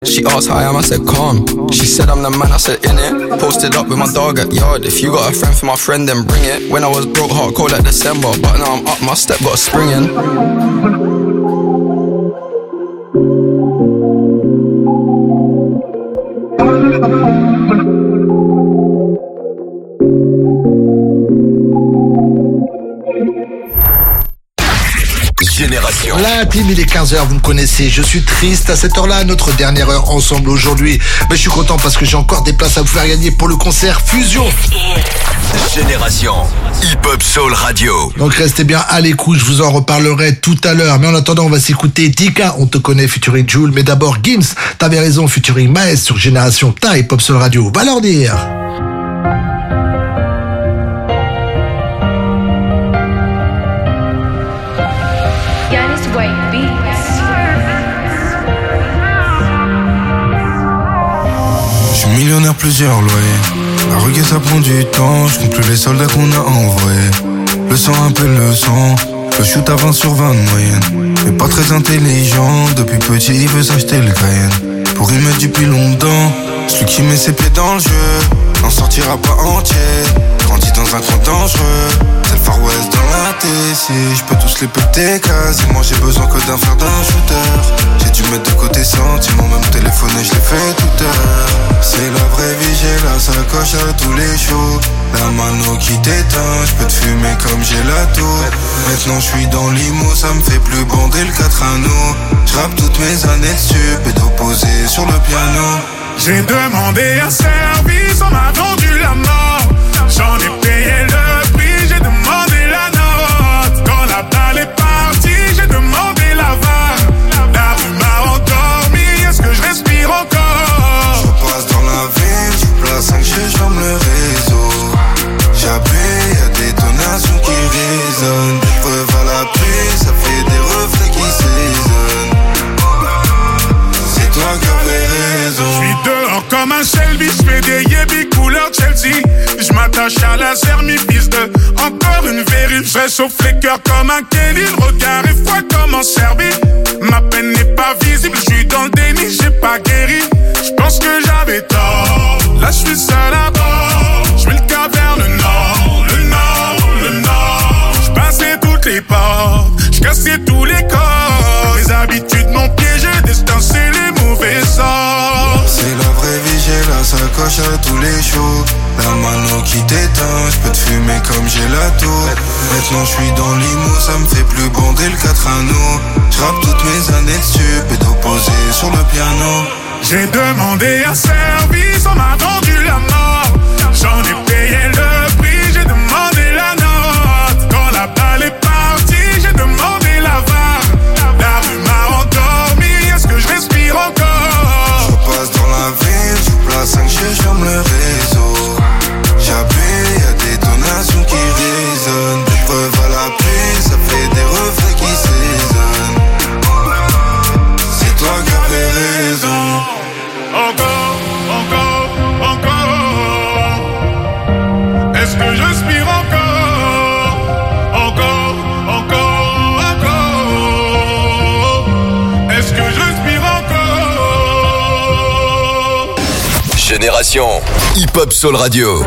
She asked how I am, I said calm. She said I'm the man, I said in it. Posted up with my dog at yard. If you got a friend for my friend, then bring it. When I was broke, hard cold like December, but now I'm up my step, got a spring in. Génération. La team, il est 15h, vous me connaissez, je suis triste à cette heure-là, notre dernière heure ensemble aujourd'hui. Mais je suis content parce que j'ai encore des places à vous faire gagner pour le concert Fusion. Génération Hip Hop Soul Radio. Donc restez bien à l'écoute, je vous en reparlerai tout à l'heure. Mais en attendant, on va s'écouter Tika, on te connaît, featuring Jul. Mais d'abord, Gims, t'avais raison, featuring Maes sur Génération, ta Hip Hop Soul Radio. Va leur dire. Millionnaire, plusieurs loyers. La requête ça prend du temps. Je compte plus les soldats qu'on a envoyés. Le sang appelle le sang. Le shoot à 20 sur 20 de moyenne. Mais pas très intelligent. Depuis petit il veut s'acheter le Cayenne. Pour y mettre du pilon dedans. Celui qui met ses pieds dans le jeu n'en sortira pas entier. Grandit dans un coin dangereux. C'est le Far West dans la TC. Je peux tous les péter quasiment. J'ai besoin que d'un frère d'un shooter. J'ai dû mettre de côté sentiments. Même téléphoner je l'ai fait toute heure. C'est la vraie vie, j'ai la sacoche à tous les shows. La mano qui t'éteint, je peux te fumer comme j'ai la tour. Maintenant je suis dans l'IMO, ça me fait plus bander le 4 anneaux. Je rappe toutes mes années dessus, et d'opposé sur le piano. J'ai demandé un service, on m'a vendu la mort. J'en ai payé le prix, j'ai demandé la note. Quand la balle est partie, j'ai demandé la vague. La rue m'a endormi, est-ce que je respire encore? Je passe dans la ville, je place 5 G, je ferme le réseau. J'appuie, y'a des donations qui résonnent. Des preuves à l'appui, ça fait des reflets qui s'aisonnent. C'est toi qui avais raison. J'suis dehors comme un Shelby, j'fais des yébis couleur Chelsea. J'm'attache à la sermi-fils de encore une vérif. J'réchauffe les cœurs comme un Kelly. Le regard est froid comme en Serbie. Ma peine n'est pas visible, j'suis dans le déni, j'ai pas guéri. J'pense que j'avais tort, là j'suis seul à bord. J'mets le cap vers le nord, le nord, le nord. J'passais toutes les portes, j'cassais tous les corps. Les habitudes m'ont piégé, destin c'est les mauvais sorts. C'est la vraie vie, j'ai la sacoche à tous les shows. La mano qui t'éteint, je peux te fumer comme j'ai la tour. Maintenant je suis dans l'IMO, ça me fait plus bander le 4 anneaux. Je rappe toutes mes années dessus, et d'opposé sur le piano. J'ai demandé un service, on m'a vendu la mort. J'en ai payé le prix, j'ai demandé la note. Quand la balle est partie, j'ai demandé la vague. La rue m'a endormi, est-ce que je respire encore? Je passe dans la ville, je place 5 G, je ferme le réseau. J'appuie, y'a des donations qui résonnent. Des preuves à l'appui, ça fait des reflets qui s'aisonnent. C'est toi qui avais raison. Encore, encore, encore. Est-ce que je respire encore? Encore, encore, encore. Est-ce que je respire encore? Génération Hip Hop Soul Radio.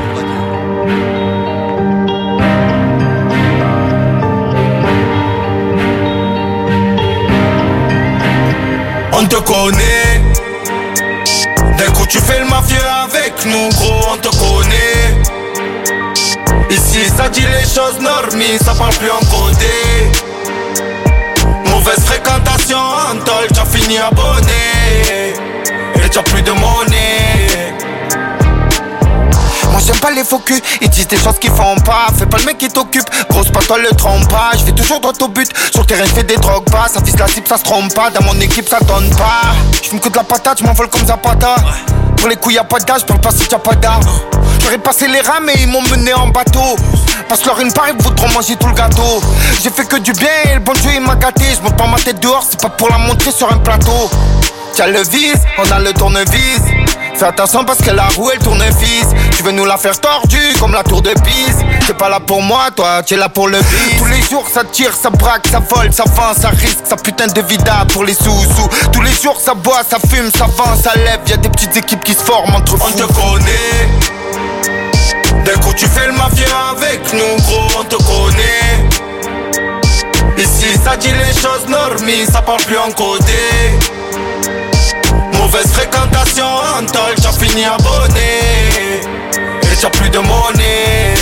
On te connaît. D'un coup tu fais le mafieux avec nous, gros, on te connaît. Ici ça dit les choses normies, ça parle plus en codé. Mauvaise fréquentation, en tol, t'as fini abonné. Et t'as plus de monnaie. Moi j'aime pas les faux culs, ils disent des choses qu'ils font pas. Fais pas le mec qui t'occupe, grosse pas toi le trompe pas. Je vais toujours droit au but, sur le terrain fais des drogues bas. Ça vise la cible, ça se trompe pas, dans mon équipe ça donne pas. Je me coûte la patate, je m'envole comme Zapata. Pour les couilles y'a pas d'âge, parle pas si t'as pas d'art. J'aurais passé les rames et ils m'ont mené en bateau. Passe-leur une part, ils voudront manger tout le gâteau. J'ai fait que du bien et le bon Dieu il m'a gâté. Je monte pas ma tête dehors, c'est pas pour la montrer sur un plateau. Tiens le vis, on a le tournevis. Fais attention parce que la roue elle tourne fils. Tu veux nous la faire tordue comme la tour de Pise. T'es pas là pour moi, toi, tu es là pour le bis. Tous les jours ça tire, ça braque, ça vole, ça vend, ça risque, ça putain de vida pour les sous-sous. Tous les jours ça boit, ça fume, ça vend, ça lève. Y'a des petites équipes qui se forment entre fous. On te connaît. D'un coup tu fais le mafia avec nous, gros, on te connaît. Ici ça dit les choses normies, ça parle plus en codé. Mauvaise fréquentation en tol, t'as fini abonné. Et t'as plus de monnaie.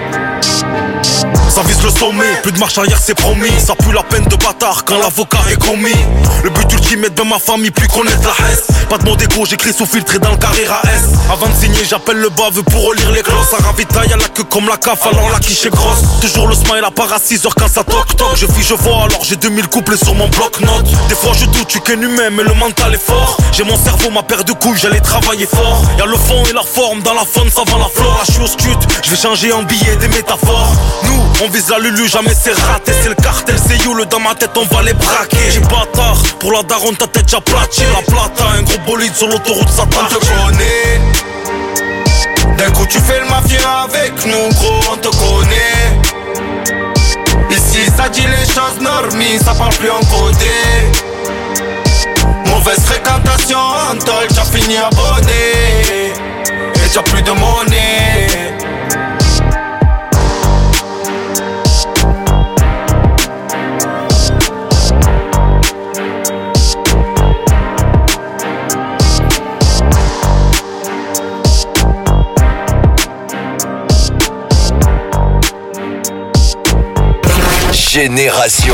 Ça vise le sommet, plus de marche arrière c'est promis. Ça pue la peine de bâtard quand l'avocat est commis. Le but ultime est de ma famille, plus connaître la haine. Pas de mon dégo, j'écris sous filtré dans le carrera S. Avant de signer, j'appelle le bave pour relire les glosses. À ravitaille, y'a la queue comme la CAF, alors la quiche est grosse. Toujours le smile à part à 6h quand ça toc toc. Je vis, je vois, alors j'ai 2000 couplets sur mon bloc-notes. Des fois je doute, tu qu'un humain, mais le mental est fort. J'ai mon cerveau, ma paire de couilles, j'allais travailler fort. Y'a le fond et la forme, dans la faune, ça va la flore. Là je suis au scud, je vais changer en billets des métaphores. Nous, on vise la Lulu, jamais c'est raté. C'est le cartel, c'est you, le dans ma tête, on va les braquer. J'ai bâtard, pour la daronne, ta tête déjà platée. La plata, un gros bolide sur l'autoroute, ça on te connaît. D'un coup tu fais le mafia avec nous, gros, on te connaît. Ici ça dit les choses normies, ça parle plus en codé. Mauvaise fréquentation en tol, t'as fini abonné. Et t'as plus de monnaie. Génération.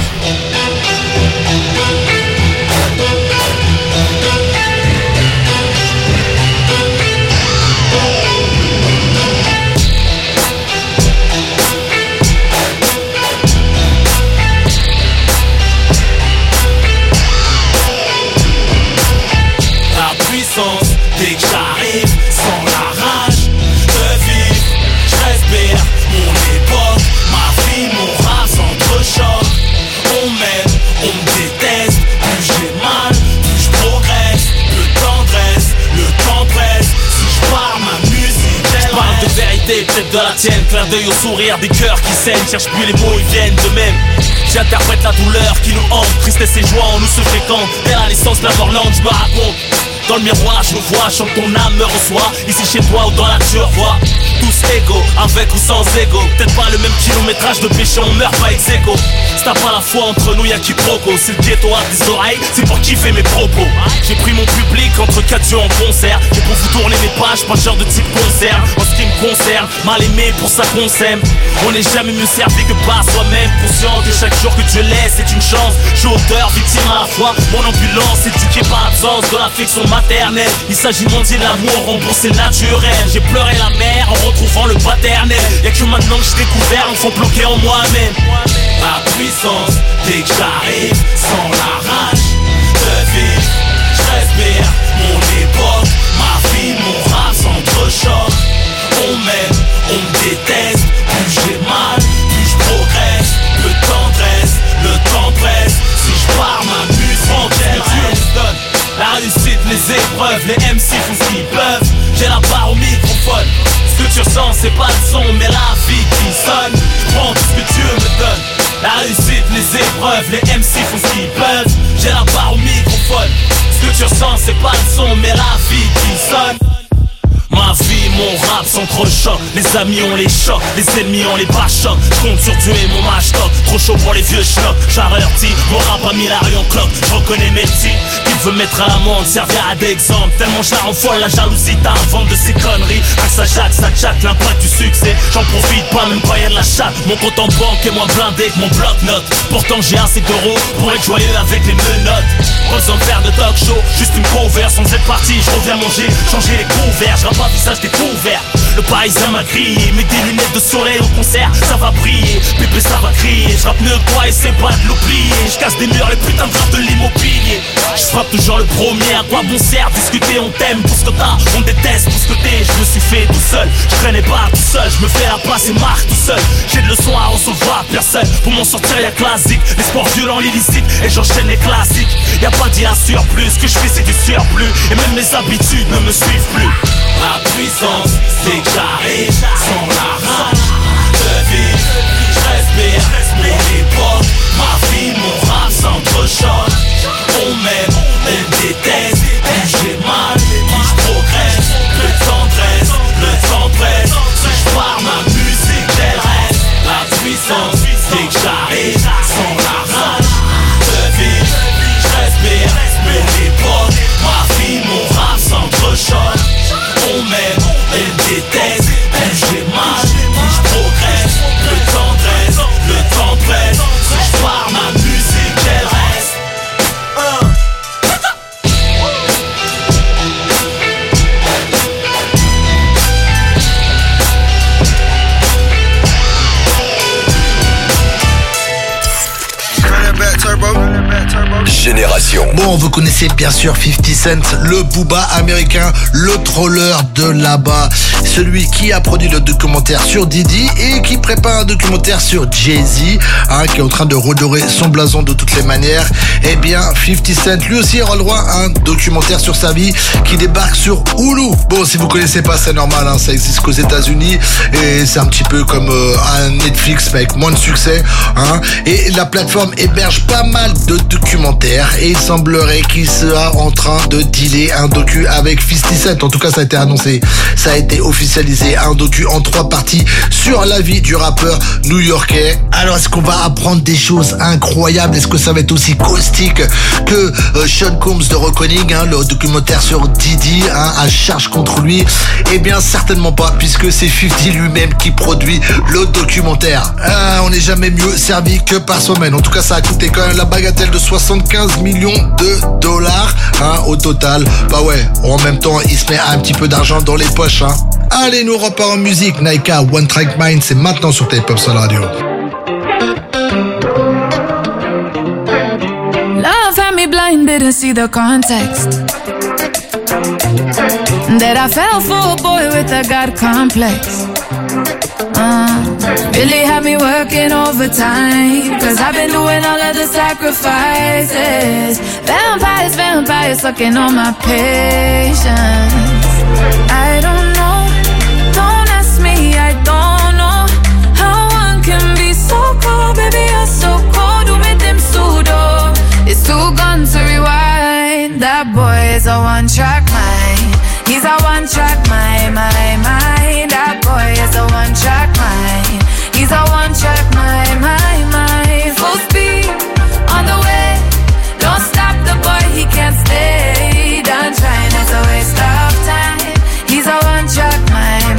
La puissance, dès que j'arrive, sans la rage de vivre, je respire mon époque, ma vie, mon rap s'entrechoque. On m'aime, on me déteste, plus j'ai mal, plus je progresse. Le temps presse, si je pars ma musique, elle parle de vérité, peut-être de la tienne. Clin d'œil au sourire, des cœurs qui saignent. Cherche plus les mots, ils viennent de même. J'interprète la douleur qui nous hante. Tristesse et joie, on nous se fréquente. Dès la naissance, la mort lente, je me raconte. Dans le miroir, je me vois, chante ton âme me reçoit. Ici chez toi ou dans la nature, vois. Tous égaux, avec ou sans ego. Peut-être pas le même kilométrage de péché, on meurt pas ex aequo. Si t'as pas la foi entre nous, y'a quiproquo. C'est le ghetto à des oreilles, c'est pour kiffer mes propos. J'ai pris mon public entre quatre yeux en concert. Et pour vous tourner mes pages, pas genre de type concert. En ce qui me concerne, mal aimé, pour ça qu'on s'aime. On n'est jamais mieux servi que par soi-même. Conscient que chaque jour que Dieu laisse c'est une chance. Je suis auteur, victime à la fois. Mon ambulance, éduqué par l'absence de l'affection maternelle. Il s'agit de mendier l'amour, rembourser naturel. J'ai pleuré la mer en retrouvant le paternel. Y'a que maintenant que j'ai découvert, on faut bloquer en moi-même. Ma puissance, dès que j'arrive, sans la rage de vivre, je respire mon époque, ma vie, mon rap s'entrechoque. On m'aime, on me déteste, plus j'ai mal, plus je progresse. Le temps presse, si je pars ma musique, elle reste. La réussite, les épreuves, les MC font ce qu'ils peuvent. J'ai la barre au microphone. Ce que tu ressens, c'est pas le son, mais la vie qui sonne. Je prends tout ce que Dieu me donne. La réussite, les épreuves, les MC font ce qu'ils peuvent. J'ai la barre au microphone. Ce que tu ressens, c'est pas le son, mais la vie qui sonne. Ma vie, mon rap s'entrechoque. Les amis on les chocs, les ennemis on les bachoque. Compte sur Dieu et mon match top. Trop chaud pour les vieux schlocks. J'avertis, mon rap a mis la rue en cloque. Je reconnais mes petits, qui veut mettre à l'amende, servira d'exemple. Tellement je la rends folle, la jalousie t'invente de ces conneries. Ça jack, l'impact du succès. J'en profite pas, même pas y'a de la chatte. Mon compte en banque est moins blindé que mon bloc-notes. Pourtant j'ai assez d'euros pour être joyeux avec les menottes. Pas besoin de faire de talk show, juste une cover. Sans être parti, je reviens manger, changer les couverts. Visage découvert, le parisien m'a grillé. Mets des lunettes de soleil au concert, ça va briller. Pépé ça va crier, je rappe mieux que toi et c'est pas de l'oublier. Je casse des murs, les putains de rap de l'immobilier. Je frappe toujours le premier, à quoi bon sert discuter. On t'aime pour ce que t'as, on déteste pour ce que t'es. Je me suis fait tout seul, je traînais pas tout seul. Je me fais la place et marque tout seul. J'ai de leçons à recevoir, personne pour m'en sortir y'a classique. Les sports violents, l'illicite et j'enchaîne les classiques. Y'a pas d'y surplus, ce que je fais c'est du surplus. Et même mes habitudes ne me suivent plus. Ma puissance, c'est que j'arrive sans la rage de vivre. J'respire mon époque, ma vie, mon rap s'entrechoque. On m'aime, on déteste, j'ai mal, j'progresse. Le temps presse, si j'pars ma musique elle reste. La puissance, c'est que j'arrive sans la rage de vivre. J'respire mon époque, ma vie, mon rap s'entrechoque. On m'aime, on déteste, j'ai mal, j'progresse. Le temps presse, si j'pars ma musique elle reste. Génération. Bon, vous connaissez bien sûr 50 Cent, le booba américain, le troller de là-bas, celui qui a produit le documentaire sur Diddy et qui prépare un documentaire sur Jay-Z, qui est en train de redorer son blason de toutes les manières. Eh bien, 50 Cent, lui aussi aura le droit à un documentaire sur sa vie qui débarque sur Hulu. Bon, si vous connaissez pas, c'est normal, ça existe qu'aux États-Unis et c'est un petit peu comme un Netflix mais avec moins de succès, et la plateforme héberge pas mal de documentaires et il semblerait qu'il sera en train de dealer un docu avec 50 Cent. En tout cas, ça a été annoncé, ça a été officialisé, un docu en 3 parties sur la vie du rappeur new-yorkais. Alors, est-ce qu'on va apprendre des choses incroyables? Est-ce que ça va être aussi caustique que Sean Combs de Reckoning, le documentaire sur Diddy, à charge contre lui? Eh bien, certainement pas, puisque c'est 50 lui-même qui produit le documentaire. On n'est jamais mieux servi que par soi-même. En tout cas, ça a coûté quand même la bagatelle de 75 millions de dollars au total. Bah ouais, en même temps, il se met un petit peu d'argent dans les poches. Allez, nous repart en musique. Naika, One Track Mind, c'est maintenant sur Hip-Hop Soul Radio. Love had me blind, didn't see the context. That I fell for a boy with a God complex. Really had me working overtime, 'cause I've been doing all of the sacrifices. Vampires sucking on my patience. I don't know, don't ask me, I don't know how one can be so cold, baby you're so cold, do me them pseudo. It's too gone to rewind, that boy is a one-track mind. He's a one-track mind. That boy is a one-track mind. He's a one-track mind. Full speed on the way. Don't stop the boy, he can't stay. Done trying, it's a waste of time. He's a one-track mind.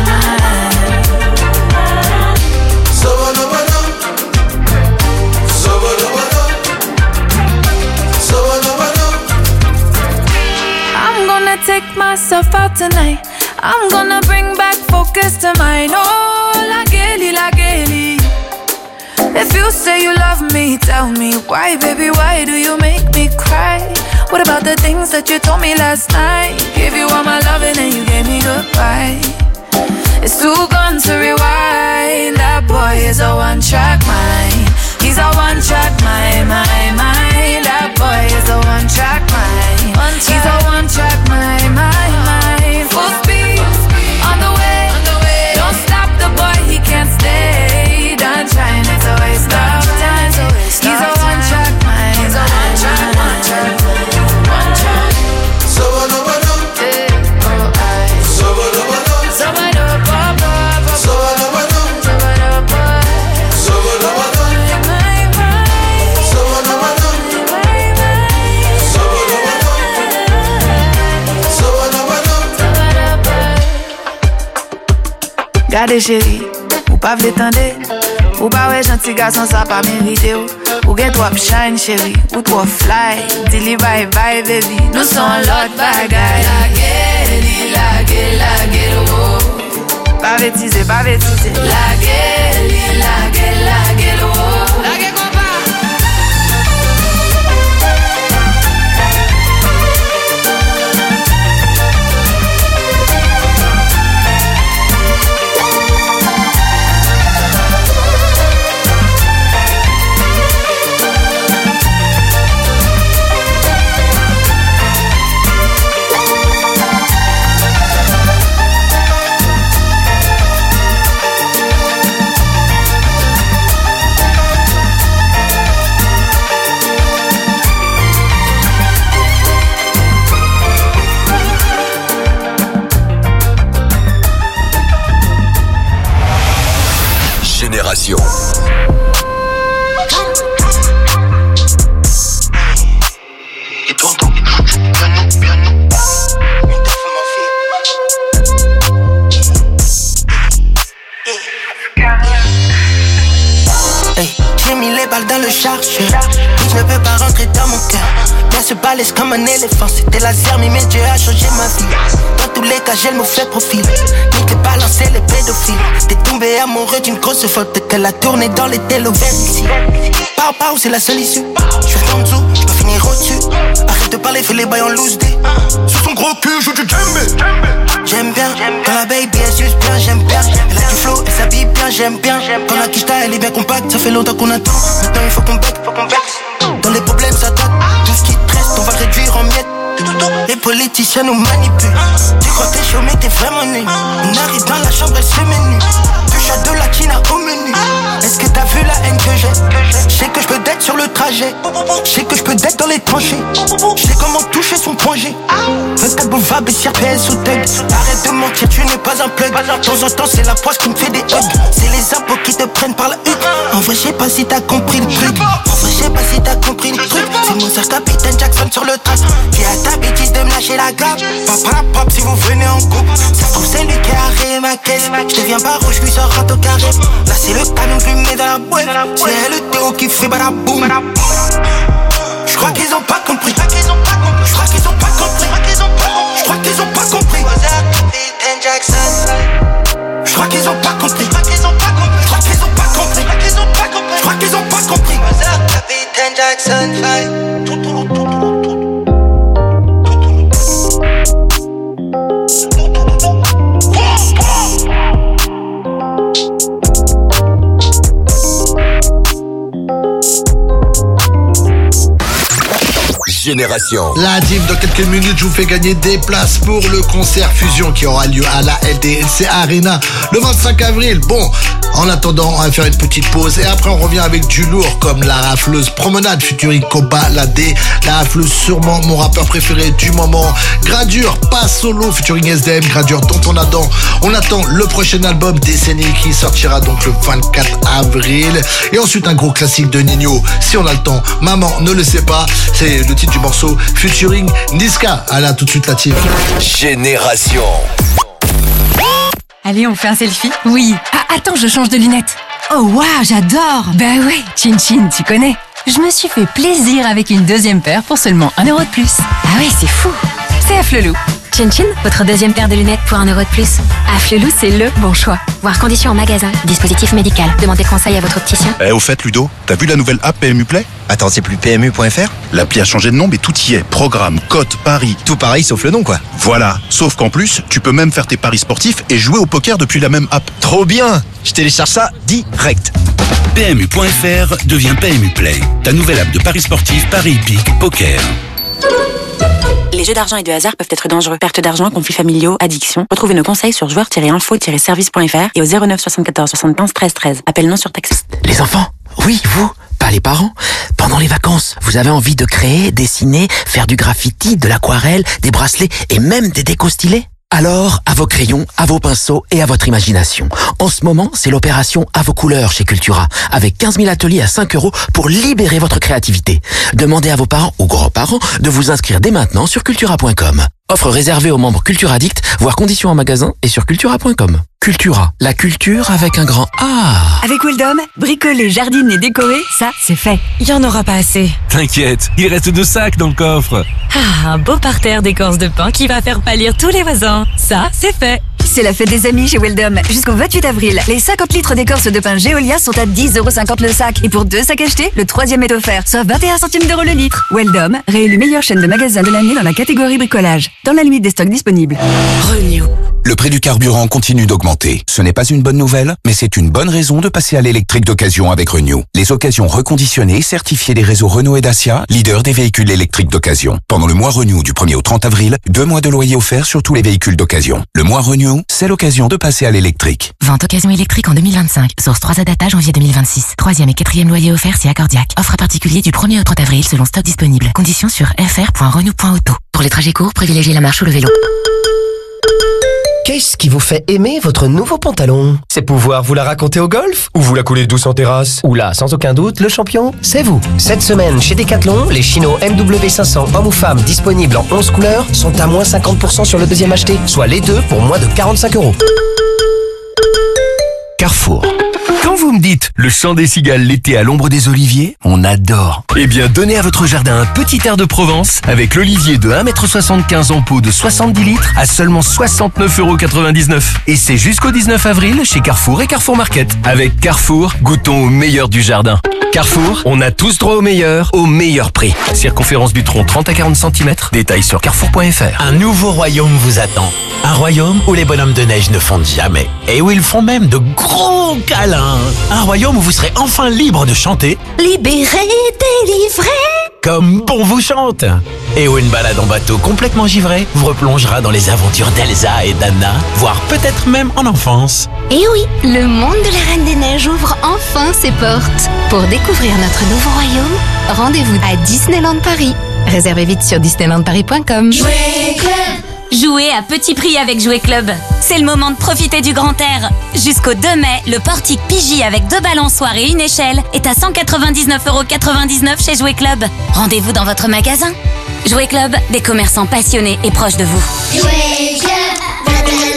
I'm gonna take myself out tonight. I'm gonna bring back focus to mine. Oh, la Geli. If you say you love me, tell me why, baby, why do you make me cry? What about the things that you told me last night? Gave you all my loving and you gave me goodbye. It's too gone to rewind. That boy is a one-track mind. He's a one-track mind. That boy is a one-track mind. He's a one-track mind. Full speed on the way. Don't stop the boy, he can't stay. Done trying, it's a waste of time. He's a one-track mind. He's a one-track mind. Gade chéri, ou pas vle tende, ou pas ouais gentil garçon ça pas mérité ou get trop shine chéri, ou trop fly, dili bye bye baby, nous sommes l'autre bagaille. La gueule, oh. Pas bêtiser, la gueule, oh. La gueule combat. balèze comme un éléphant. C'était laser, mais Dieu a changé ma vie. Dans tous les cas, j'ai le mauvais profil. Nique les balancer les pédophiles. T'es tombé amoureux d'une grosse faute qu'elle a tourné dans les télovers ici. Pau, c'est la seule issue. J'suis en dessous, j'peux finir au-dessus. Arrête de parler, fais les bails en loose day. Sur son gros cul, joue du djembé. J'aime bien, quand la baby elle suce bien, j'aime bien. Elle a du flow, elle s'habille bien, j'aime bien. Quand la quicheta elle est bien compacte, ça fait longtemps qu'on attend. Maintenant il faut qu'on bec, Dans les problèmes ça date, tout ce qui te reste, on va le réduire en miettes. Les politiciens nous manipulent. Tu crois que t'es chaud mais t'es vraiment nul. On arrive dans la chambre, elle se met nue. Touche à de la china au menu. Est-ce que t'as vu la haine que j'ai? J'sais que j'peux d'être sur le trajet. J'sais que j'peux d'être dans les tranchées. J'sais comment toucher son point G. 24 boulevard, Bessières, PS ou Thug. Arrête de mentir, tu n'es pas un plug. De temps en temps c'est la poisse qui me fait des hugs. C'est les impôts qui te prennent par la hutte. En vrai j'sais pas si t'as compris le truc. En vrai j'sais pas si t'as compris le truc. C'est mon sœur Capitaine Jackson sur le track. Qui a ta bêtise de me lâcher la grappe. Papa pop si vous venez en couple. Ça se trouve c'est lui qui a rayé ma caisse. J'deviens pas rouge, lui sors au carré. Là c'est le canon que je lui mets dans la boîte. C'est le Théo qui fait badaboum. J'crois qu'ils ont pas compris. J'crois qu'ils ont pas compris. J'crois qu'ils ont pas compris. J'crois qu'ils ont pas compris. J'crois qu'ils ont pas compris. J'crois qu'ils ont pas compris. J'crois qu'ils ont pas compris. J'crois qu'ils ont pas compris. Capitaine Jackson 5. Génération. La team, dans quelques minutes, je vous fais gagner des places pour le concert Fusion qui aura lieu à la LDLC Arena le 25 avril. Bon, en attendant, on va faire une petite pause et après on revient avec du lourd comme la rafleuse Promenade featuring Koba Ladé, la rafleuse sûrement mon rappeur préféré du moment, Gradure, pas solo featuring SDM, Gradure dont on attend le prochain album Décennie qui sortira donc le 24 avril et ensuite un gros classique de Nino, si on a le temps, Maman ne le sait pas, c'est le titre du morceau featuring Niska. Allez, à tout de suite la team. Génération. Allez, on fait un selfie? Oui. Ah, attends, je change de lunettes. Oh waouh, j'adore. Bah ouais, Chin Chin, tu connais. Je me suis fait plaisir avec une deuxième paire pour seulement 1 € de plus. Ah ouais, c'est fou. C'est Afflelou. Chin Chin, votre deuxième paire de lunettes pour 1 € de plus. Afflelou, c'est le bon choix. Voir conditions en magasin. Dispositif médical. Demandez conseil à votre opticien. Au fait, Ludo, t'as vu la nouvelle app PMU Play? Attends, c'est plus PMU.fr? L'appli a changé de nom, mais tout y est. Programme, cote, paris. Tout pareil, sauf le nom, quoi. Voilà. Sauf qu'en plus, tu peux même faire tes paris sportifs et jouer au poker depuis la même app. Trop bien! Je télécharge ça direct. PMU.fr devient PMU Play. Ta nouvelle app de paris sportifs, paris hippiques, poker. Les jeux d'argent et de hasard peuvent être dangereux. Perte d'argent, conflits familiaux, addiction. Retrouvez nos conseils sur joueurs-info-service.fr et au 09 74 75 13 13. Appel non surtaxé. Les enfants, oui, vous, pas les parents. Pendant les vacances, vous avez envie de créer, dessiner, faire du graffiti, de l'aquarelle, des bracelets et même des décos stylés? Alors, à vos crayons, à vos pinceaux et à votre imagination. En ce moment, c'est l'opération à vos couleurs chez Cultura, avec 15 000 ateliers à 5 € pour libérer votre créativité. Demandez à vos parents ou grands-parents de vous inscrire dès maintenant sur cultura.com. Offre réservée aux membres Cultura Addict, voire conditions en magasin et sur cultura.com. Cultura, la culture avec un grand A. Avec Weldom, bricoler, jardiner, décorer, ça, c'est fait. Il y en aura pas assez. T'inquiète, il reste 2 sacs dans le coffre. Ah, un beau parterre d'écorce de pin qui va faire pâlir tous les voisins. Ça, c'est fait. C'est la fête des amis chez Weldom. Jusqu'au 28 avril, les 50 litres d'écorce de pin Geolia sont à 10,50 € le sac. Et pour 2 sacs achetés, le 3e est offert, soit 21 centimes d'euros le litre. Weldom, réélu meilleure chaîne de magasins de l'année dans la catégorie bricolage. Dans la limite des stocks disponibles. Renew. Le prix du carburant continue d'augmenter. Ce n'est pas une bonne nouvelle, mais c'est une bonne raison de passer à l'électrique d'occasion avec Renew. Les occasions reconditionnées, certifiées des réseaux Renault et Dacia, leaders des véhicules électriques d'occasion. Pendant le mois Renew du 1er au 30 avril, 2 mois de loyer offerts sur tous les véhicules d'occasion. Le mois Renew, c'est l'occasion de passer à l'électrique. Vente occasion électrique en 2025. Source 3 à data janvier 2026. 3e et 4e loyer offert si accordiaque. Offre à particulier du 1er au 30 avril selon stock disponible. Conditions sur fr.renew.auto. Pour les trajets courts, privilégiez la marche ou le vélo. Qu'est-ce qui vous fait aimer votre nouveau pantalon? C'est pouvoir vous la raconter au golf? Ou vous la couler douce en terrasse? Ou là, sans aucun doute, le champion, c'est vous. Cette semaine, chez Decathlon, les chinos MW500 hommes ou femmes disponibles en 11 couleurs sont à moins 50% sur le deuxième acheté, soit les deux pour moins de 45 €. Carrefour. Quand vous vous me dites, le chant des cigales l'été à l'ombre des oliviers, on adore. Eh bien, donnez à votre jardin un petit air de Provence avec l'olivier de 1,75 m en pot de 70 litres à seulement 69,99 €. Et c'est jusqu'au 19 avril chez Carrefour et Carrefour Market. Avec Carrefour, goûtons au meilleur du jardin. Carrefour, on a tous droit au meilleur prix. Circonférence du tronc 30 à 40 cm. Détails sur carrefour.fr. Un nouveau royaume vous attend. Un royaume où les bonhommes de neige ne fondent jamais. Et où ils font même de gros câlins. Un royaume où vous serez enfin libre de chanter. Libéré, délivré. Comme bon vous chante. Et où une balade en bateau complètement givré vous replongera dans les aventures d'Elsa et d'Anna, voire peut-être même en enfance. Et oui, le monde de la Reine des Neiges ouvre enfin ses portes. Pour découvrir notre nouveau royaume, rendez-vous à Disneyland Paris. Réservez vite sur disneylandparis.com. Jouer Club. Jouer à petit prix avec Jouer Club. C'est le moment de profiter du grand air. Jusqu'au 2 mai, le portique Pigi avec 2 balançoires et une échelle est à 199,99 € chez Jouer Club. Rendez-vous dans votre magasin. Jouer Club, des commerçants passionnés et proches de vous. Jouer Club.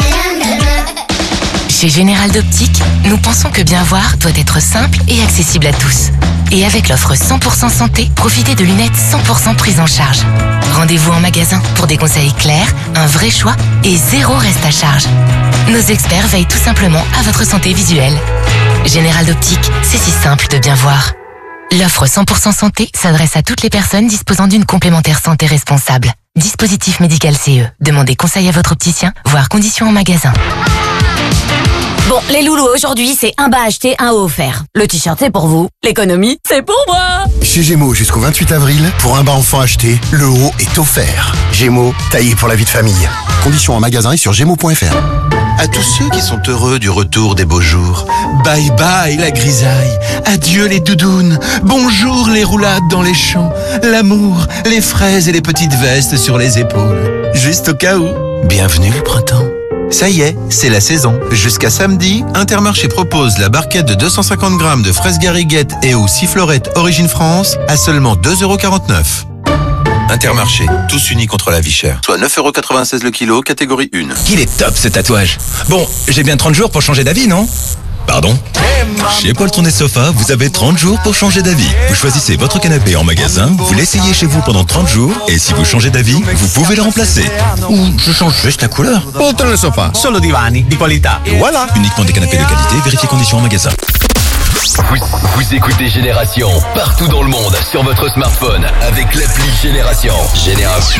Chez Général d'Optique, nous pensons que bien voir doit être simple et accessible à tous. Et avec l'offre 100% santé, profitez de lunettes 100% prises en charge. Rendez-vous en magasin pour des conseils clairs, un vrai choix et 0 reste à charge. Nos experts veillent tout simplement à votre santé visuelle. Général d'Optique, c'est si simple de bien voir. L'offre 100% santé s'adresse à toutes les personnes disposant d'une complémentaire santé responsable. Dispositif médical CE. Demandez conseil à votre opticien, voire conditions en magasin. Bon, les loulous, aujourd'hui, c'est un bas acheté, un haut offert. Le t-shirt, c'est pour vous. L'économie, c'est pour moi. Chez Gémeaux, jusqu'au 28 avril, pour un bas enfant acheté, le haut est offert. Gémeaux, taillé pour la vie de famille. Conditions en magasin et sur gémeaux.fr. À tous ceux qui sont heureux du retour des beaux jours, bye bye la grisaille, adieu les doudounes, bonjour les roulades dans les champs, l'amour, les fraises et les petites vestes sur les épaules. Juste au cas où, bienvenue le printemps. Ça y est, c'est la saison. Jusqu'à samedi, Intermarché propose la barquette de 250 grammes de fraises gariguettes et ou sifflorettes Origine France à seulement 2,49 €. Intermarché, tous unis contre la vie chère. Soit 9,96 € le kilo, catégorie 1. Il est top ce tatouage. Bon, j'ai bien 30 jours pour changer d'avis, non ? Pardon ? Chez Paul Tourné Sofa, vous avez 30 jours pour changer d'avis. Vous choisissez votre canapé en magasin, vous l'essayez chez vous pendant 30 jours, et si vous changez d'avis, vous pouvez le remplacer. Ou je change juste la couleur. Paul Tourné Sofa. Solo divani di qualità. Et voilà. Uniquement des canapés de qualité, vérifiez conditions en magasin. Vous écoutez Génération partout dans le monde sur votre smartphone avec l'appli Génération. Génération.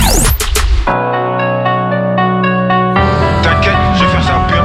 T'inquiète, je vais faire ça bien.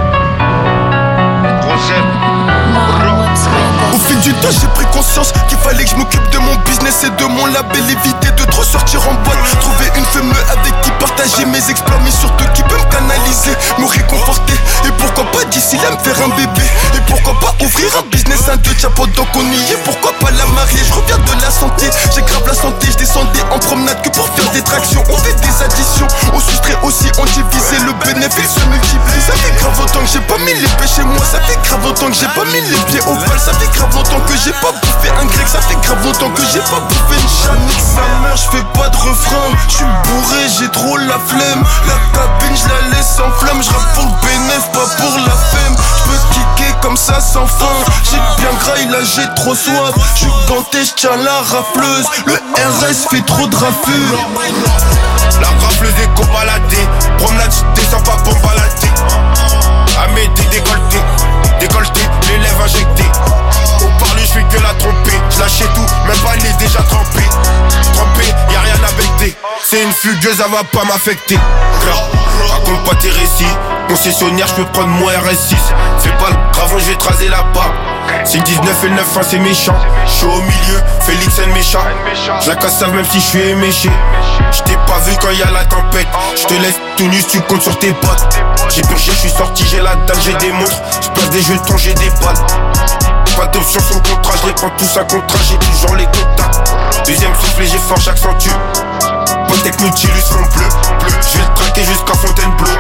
Au fil du temps, j'ai pris conscience qu'il fallait que je m'occupe de mon business et de mon label. Éviter de trop sortir en boîte. Trouver une femme avec qui partager mes exploits, mais surtout qui peut me canaliser, me réconforter. Et pourquoi pas d'ici là me faire un bébé. Et pourquoi pas ouvrir un business, un deux chapeaux donc on y est. Pourquoi pas la marier, je reviens de la santé. J'ai grave la santé, je descendais en promenade que pour faire des tractions. On fait des additions, on soustrait aussi, on divisait. Le bénéfice se multiplie. Ça fait grave autant que j'ai pas mis les pieds chez moi. Ça fait grave autant que j'ai pas mis les pieds au bal. Ça fait grave longtemps que j'ai pas bouffé un grec. Ça fait grave longtemps que j'ai pas bouffé une chanique. Sa mère, je fais pas de refrain. Je suis bourré, j'ai trop la flemme. La cabine, je la laisse en flamme. Je rappe pour le bénéf, pas pour la femme. Je peux kicker comme ça sans fin. J'ai bien graille, là j'ai trop soif. Je suis ganté, je tiens la rafleuse. Le RS fait trop de raffure. La rafleuse est cobaladée. Promenade, je descends pas pour balader. Amédée décolleté, décolleté, les lèvres injectées. Au parler, je fais que la tromper. Je lâchais tout, même pas il est déjà trempé. Trempé, y'a rien à becter. C'est une fugueuse, elle va pas m'affecter. Raconte pas tes récits. Concessionnaire, je peux prendre mon RS6. Fais pas le gravon, je vais te raser la barbe. C'est 19 et le 9, c'est méchant. Je suis au milieu, Félix est le méchant. Je la casse même si je suis éméché. Je t'ai pas vu quand y'a la tempête. Je te laisse tout nu si tu comptes sur tes potes. J'ai purgé, je suis sorti, j'ai la dalle, j'ai des montres. Je place des jetons, j'ai des balles. Pas d'option sur le contrat, je les prends tous à contrat, j'ai toujours les contacts. Deuxième soufflet, j'ai fort, j'accentue. Pontec Nautilus fond bleu. Je vais le traquer jusqu'à Fontainebleau.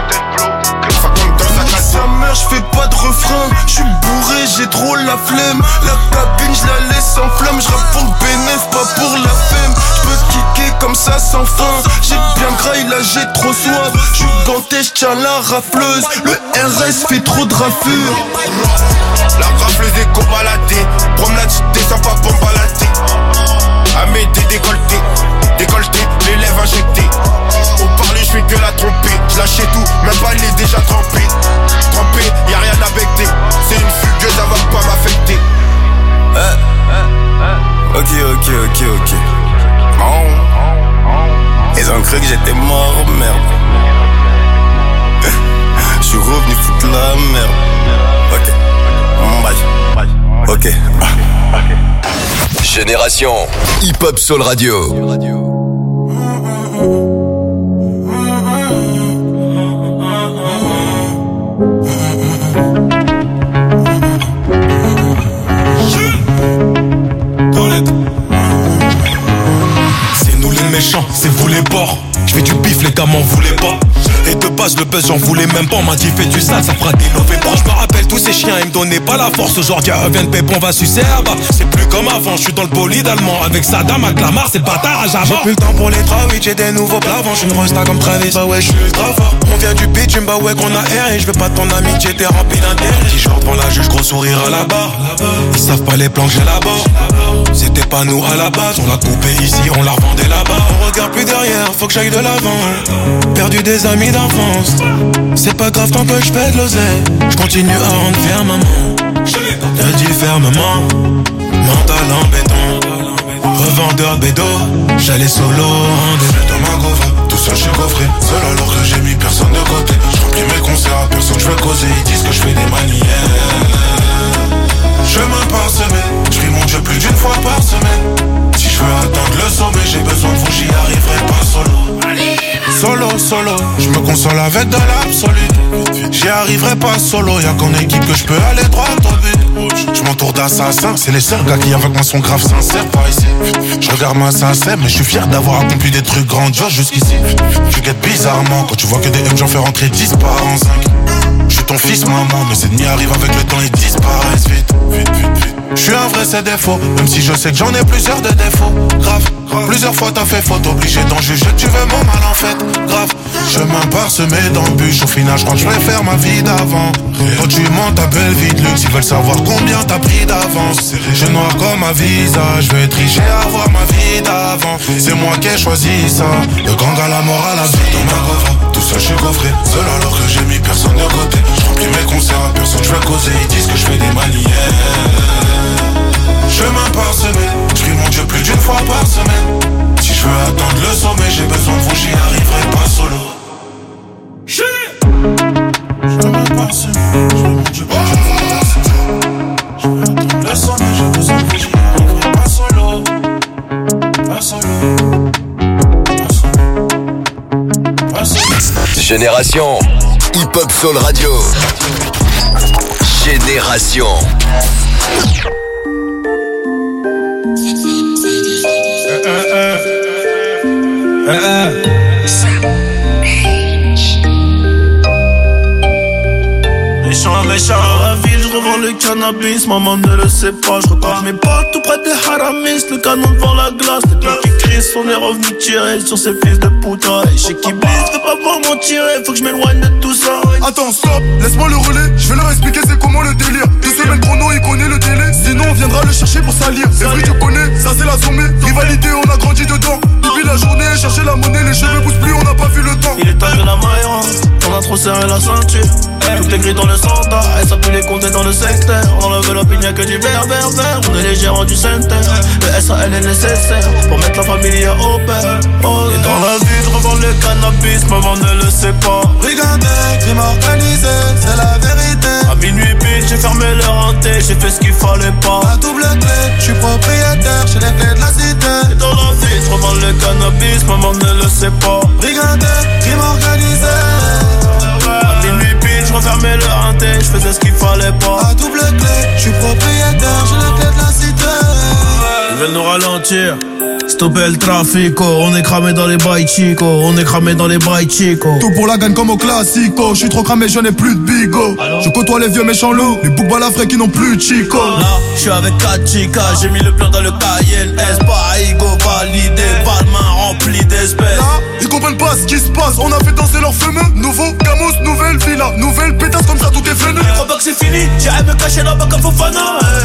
Sa mère, je fais pas de refrain. Je suis bourré, j'ai trop la flemme. La cabine, je la laisse en flamme. Je rappe pour le bénéf, pas pour la femme. Je peux kicker comme ça sans fin. J'ai bien graille, là j'ai trop soif. Je suis ganté, je tiens la rafleuse. Le RS fait trop de raffure. La rafleuse déco baladé. Promenade, descends pas pour balader. Amédée décolleté, les lèvres injectées. Au parler, je fais que la tromper. Je lâchais tout, même pas il est déjà trempé. Trempé, y'a rien à becter. C'est une fugueuse, ça va pas m'affecter. Ok. Bon. Ils ont cru que j'étais mort, merde. Je suis revenu foutre la merde. Ok. Génération Hip Hop Soul Radio. C'est nous les méchants, c'est vous les porcs. Je fais du bif, les gars m'en voulaient pas. Et de base le buzz j'en voulais même pas. On m'a dit fais du sale, ça fera des lovés pas. Je me rappelle tous ces chiens, ils me donnaient pas la force. Aujourd'hui revient de pépon, on va sucer à bas. C'est plus comme avant, je suis dans le bolide allemand. Avec Saddam, avec Lamar, c'est bâtard à jamais. J'ai plus le temps pour les trawites, j'ai des nouveaux plavants. J'suis une resta comme Travis, bah ouais j'suis ultra fort. On vient du pitch, bah ouais qu'on a erré. J'veux pas ton amitié, t'es rempli d'intérêt. Petit genre devant la juge, gros sourire à la barre. Ils savent pas les plans que j'ai là-bas. C'était pas nous à la base, on l'a coupé ici, on l'a revendé là-bas. On regarde plus derrière, faut que j'aille de l'avant. Perdu des amis d'enfance. C'est pas grave tant que je fais de l'oseille. Je continue à rendre fier maman. Je dis fermement, mental en béton. Revendeur de bédo, j'allais solo en début dans ma gova. Tout seul je suis coffré, seul alors que j'ai mis personne de côté. Je remplis mes concerts à personne, je veux causer. Ils disent que je fais des manières. Chemin parsemé, je prie mon Dieu plus d'une fois par semaine. Si je veux atteindre le sommet, j'ai besoin de vous, j'y arriverai pas solo. Solo, je me console avec de l'absolu. J'y arriverai pas solo, y'a qu'en équipe que je peux aller droit au but. Je m'entoure d'assassins, c'est les seuls gars qui avec moi sont grave sincères par ici. Je regarde ma sincère, mais je suis fier d'avoir accompli des trucs grandioses jusqu'ici. Tu guettes bizarrement quand tu vois que des M j'en fais rentrer 10 par an 5. Je suis ton fils maman, mes ennemis arrivent avec le temps et disparaissent vite. Je suis un vrai c'est défaut, même si je sais que j'en ai plusieurs de défauts. Grave, plusieurs fois t'as fait faute, obligé d'en juger, tu veux mon mal en fait. Grave, chemin parsemé d'embûches, au final je crois que je vais faire ma vie d'avant. Quand tu montes ta belle vie de luxe, ils veulent savoir combien t'as pris d'avance. Je noir comme un visage, je vais tricher à avoir ma vie d'avant. C'est moi qui ai choisi ça, le gang à la mort à la vie. Dans ma gova, tout seul je suis coffré, seul alors que j'ai mis personne de côté. Je remplis mes concerts à personne, je veux causer, ils disent que je fais des manières. Chemin parsemé, je prie mon Dieu plus d'une fois par semaine. Si je veux atteindre le sommet, j'ai besoin de vous, j'y arriverai pas solo. Chemin parsemé, je prie mon Dieu plus d'une fois par semaine. Je veux atteindre le sommet, j'ai besoin de vous, j'y arriverai pas solo. Pas solo. Génération Hip Hop Soul Radio. Génération. Méchant à la ville, je revends le cannabis. Maman ne le sait pas, je repars mes potes tout près des haramis. Le canon devant la glace, les deux qui crient, on est revenu tirer sur ces fils de putain. Et chez qui bise, veux pas voir m'en tirer, faut que je m'éloigne de tout ça. Attends, stop, laisse-moi le relais, je vais leur expliquer c'est comment le délire. 2 semaines chrono, il connaît le délai. Sinon on viendra le chercher pour salir. C'est vrai tu connais, ça c'est la sommée. Rivalité, on a grandi dedans. Depuis la journée, chercher la monnaie, les cheveux poussent plus, on n'a pas vu le temps. Il est temps de la maille, on a trop serré la ceinture. Tout est gris dans le centre, et ça peut les compter dans le secteur. Dans l'enveloppe il n'y a que du vert. On est les gérants du center. Le SAL est nécessaire pour mettre la famille au père. Et dans la vie je revends le cannabis, maman ne le sait pas. Brigandé, crime organisé, c'est la vérité. À minuit pile, j'ai fermé le renté, j'ai fait ce qu'il fallait pas. À double clé, je suis propriétaire, j'ai les clés de la cité. Et dans la vie je revends le cannabis, maman ne le sait pas. Brigandé, crime organisé. À minuit pile, je refermais le renté, je faisais ce qu'il fallait pas. À double clé, je suis propriétaire, j'ai les clés de la cité. Ils veulent nous ralentir, stopper le trafic, on est cramé dans les bails chico, on est cramé dans les bails chico. Tout pour la gagne comme au classico, je suis trop cramé, je n'ai plus de bigot. Je côtoie les vieux méchants loups, les boucs balafrés qui n'ont plus de chico. Là, je suis avec 4 chicas, j'ai mis le plan dans le Cayenne S, pas ego validé, pas de main remplie d'espèces. Là, ils comprennent pas ce qui se passe, on a fait danser leurs fameux. Nouveau Camus, nouvelle villa, nouvelle pétasse comme ça tout est venu. Ils croient pas que c'est fini, j'irai me cacher là-bas comme Fofana.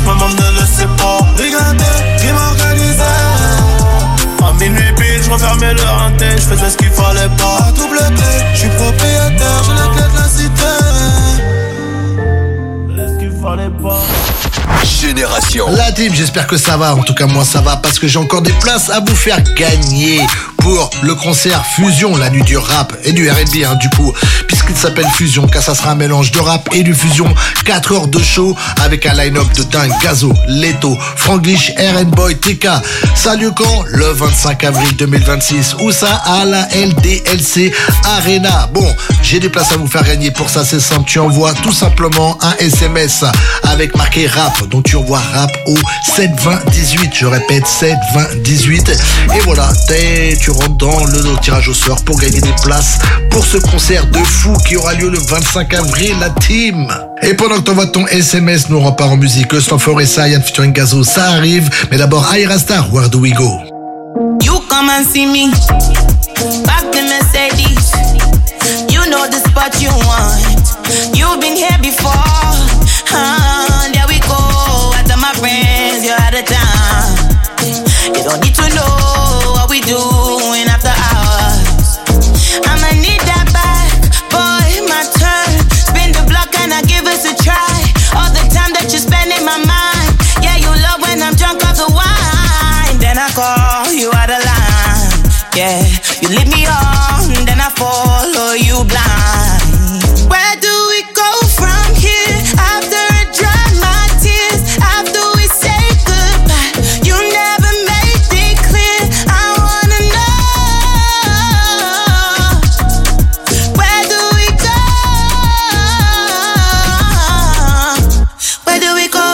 maman ne le sait pas. Regardez, qui m'organisait. À minuit pile, je refermais le hanté. Je faisais ce qu'il fallait pas. Double clé, je suis propriétaire, j'ai les clés de la cité. Laisse ce qu'il fallait pas. Génération. La team, j'espère que ça va. En tout cas, moi ça va parce que j'ai encore des places à vous faire gagner pour le concert Fusion, la nuit du rap et du R&B, hein, du coup, puisqu'il s'appelle Fusion, car ça sera un mélange de rap et du fusion. 4 heures de show avec un line-up de dingue. Gazo, Leto, Franglish, RN-Boy, TK. Salut quand? Le 25 avril 2026. Où ça? À la LDLC Arena. Bon, j'ai des places à vous faire gagner. Pour ça, c'est simple. Tu envoies tout simplement un SMS avec marqué rap. Donc tu envoies rap au 72018. Je répète, 72018. Et voilà, tu rentres dans le tirage au sort pour gagner des places pour ce concert de fou qui aura lieu le 25 avril, la team. Et pendant que t'envoies ton SMS, nous repart en musique. Stanford et Sayan featuring Gazo, ça arrive. Mais d'abord, Ayra Star, Where Do We Go? You come and see me, back the Mercedes. You know the spot you want. You've been here before. There we go. After my friends, you're out of town. You don't need to know what we doing after hours. I'ma need that back, boy, my turn. Spin the block and I give us a try. All the time that you spend in my mind. Yeah, you love when I'm drunk off the wine. Then I call you out of line. Yeah, you lead me on, then I follow you blind. Where do we go from here? After I dry my tears, after we say goodbye, you never made it clear. I wanna know, where do we go? Where do we go?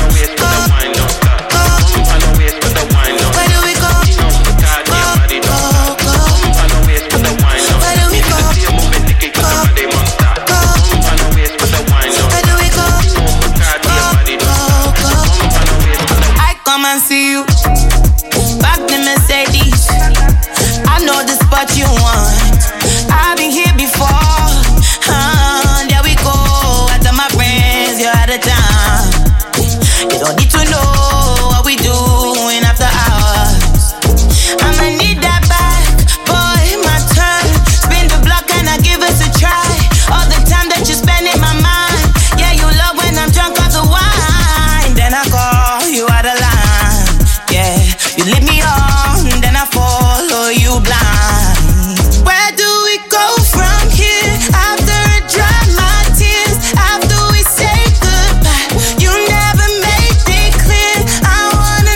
And see you back the Mercedes. I know the spot you want. I've been here before. There we go. After my friends, you're out of town. You don't need to know what we doing after hours. I'ma need that back, boy, my turn. Spin the block and I give us a try. All the time that you spend in my mind. Yeah, you love when I'm drunk off the wine. Then I call you out of line. You lead me on, then I follow you blind. Where do we go from here? After I dry my tears, after we say goodbye, you never made it clear. I wanna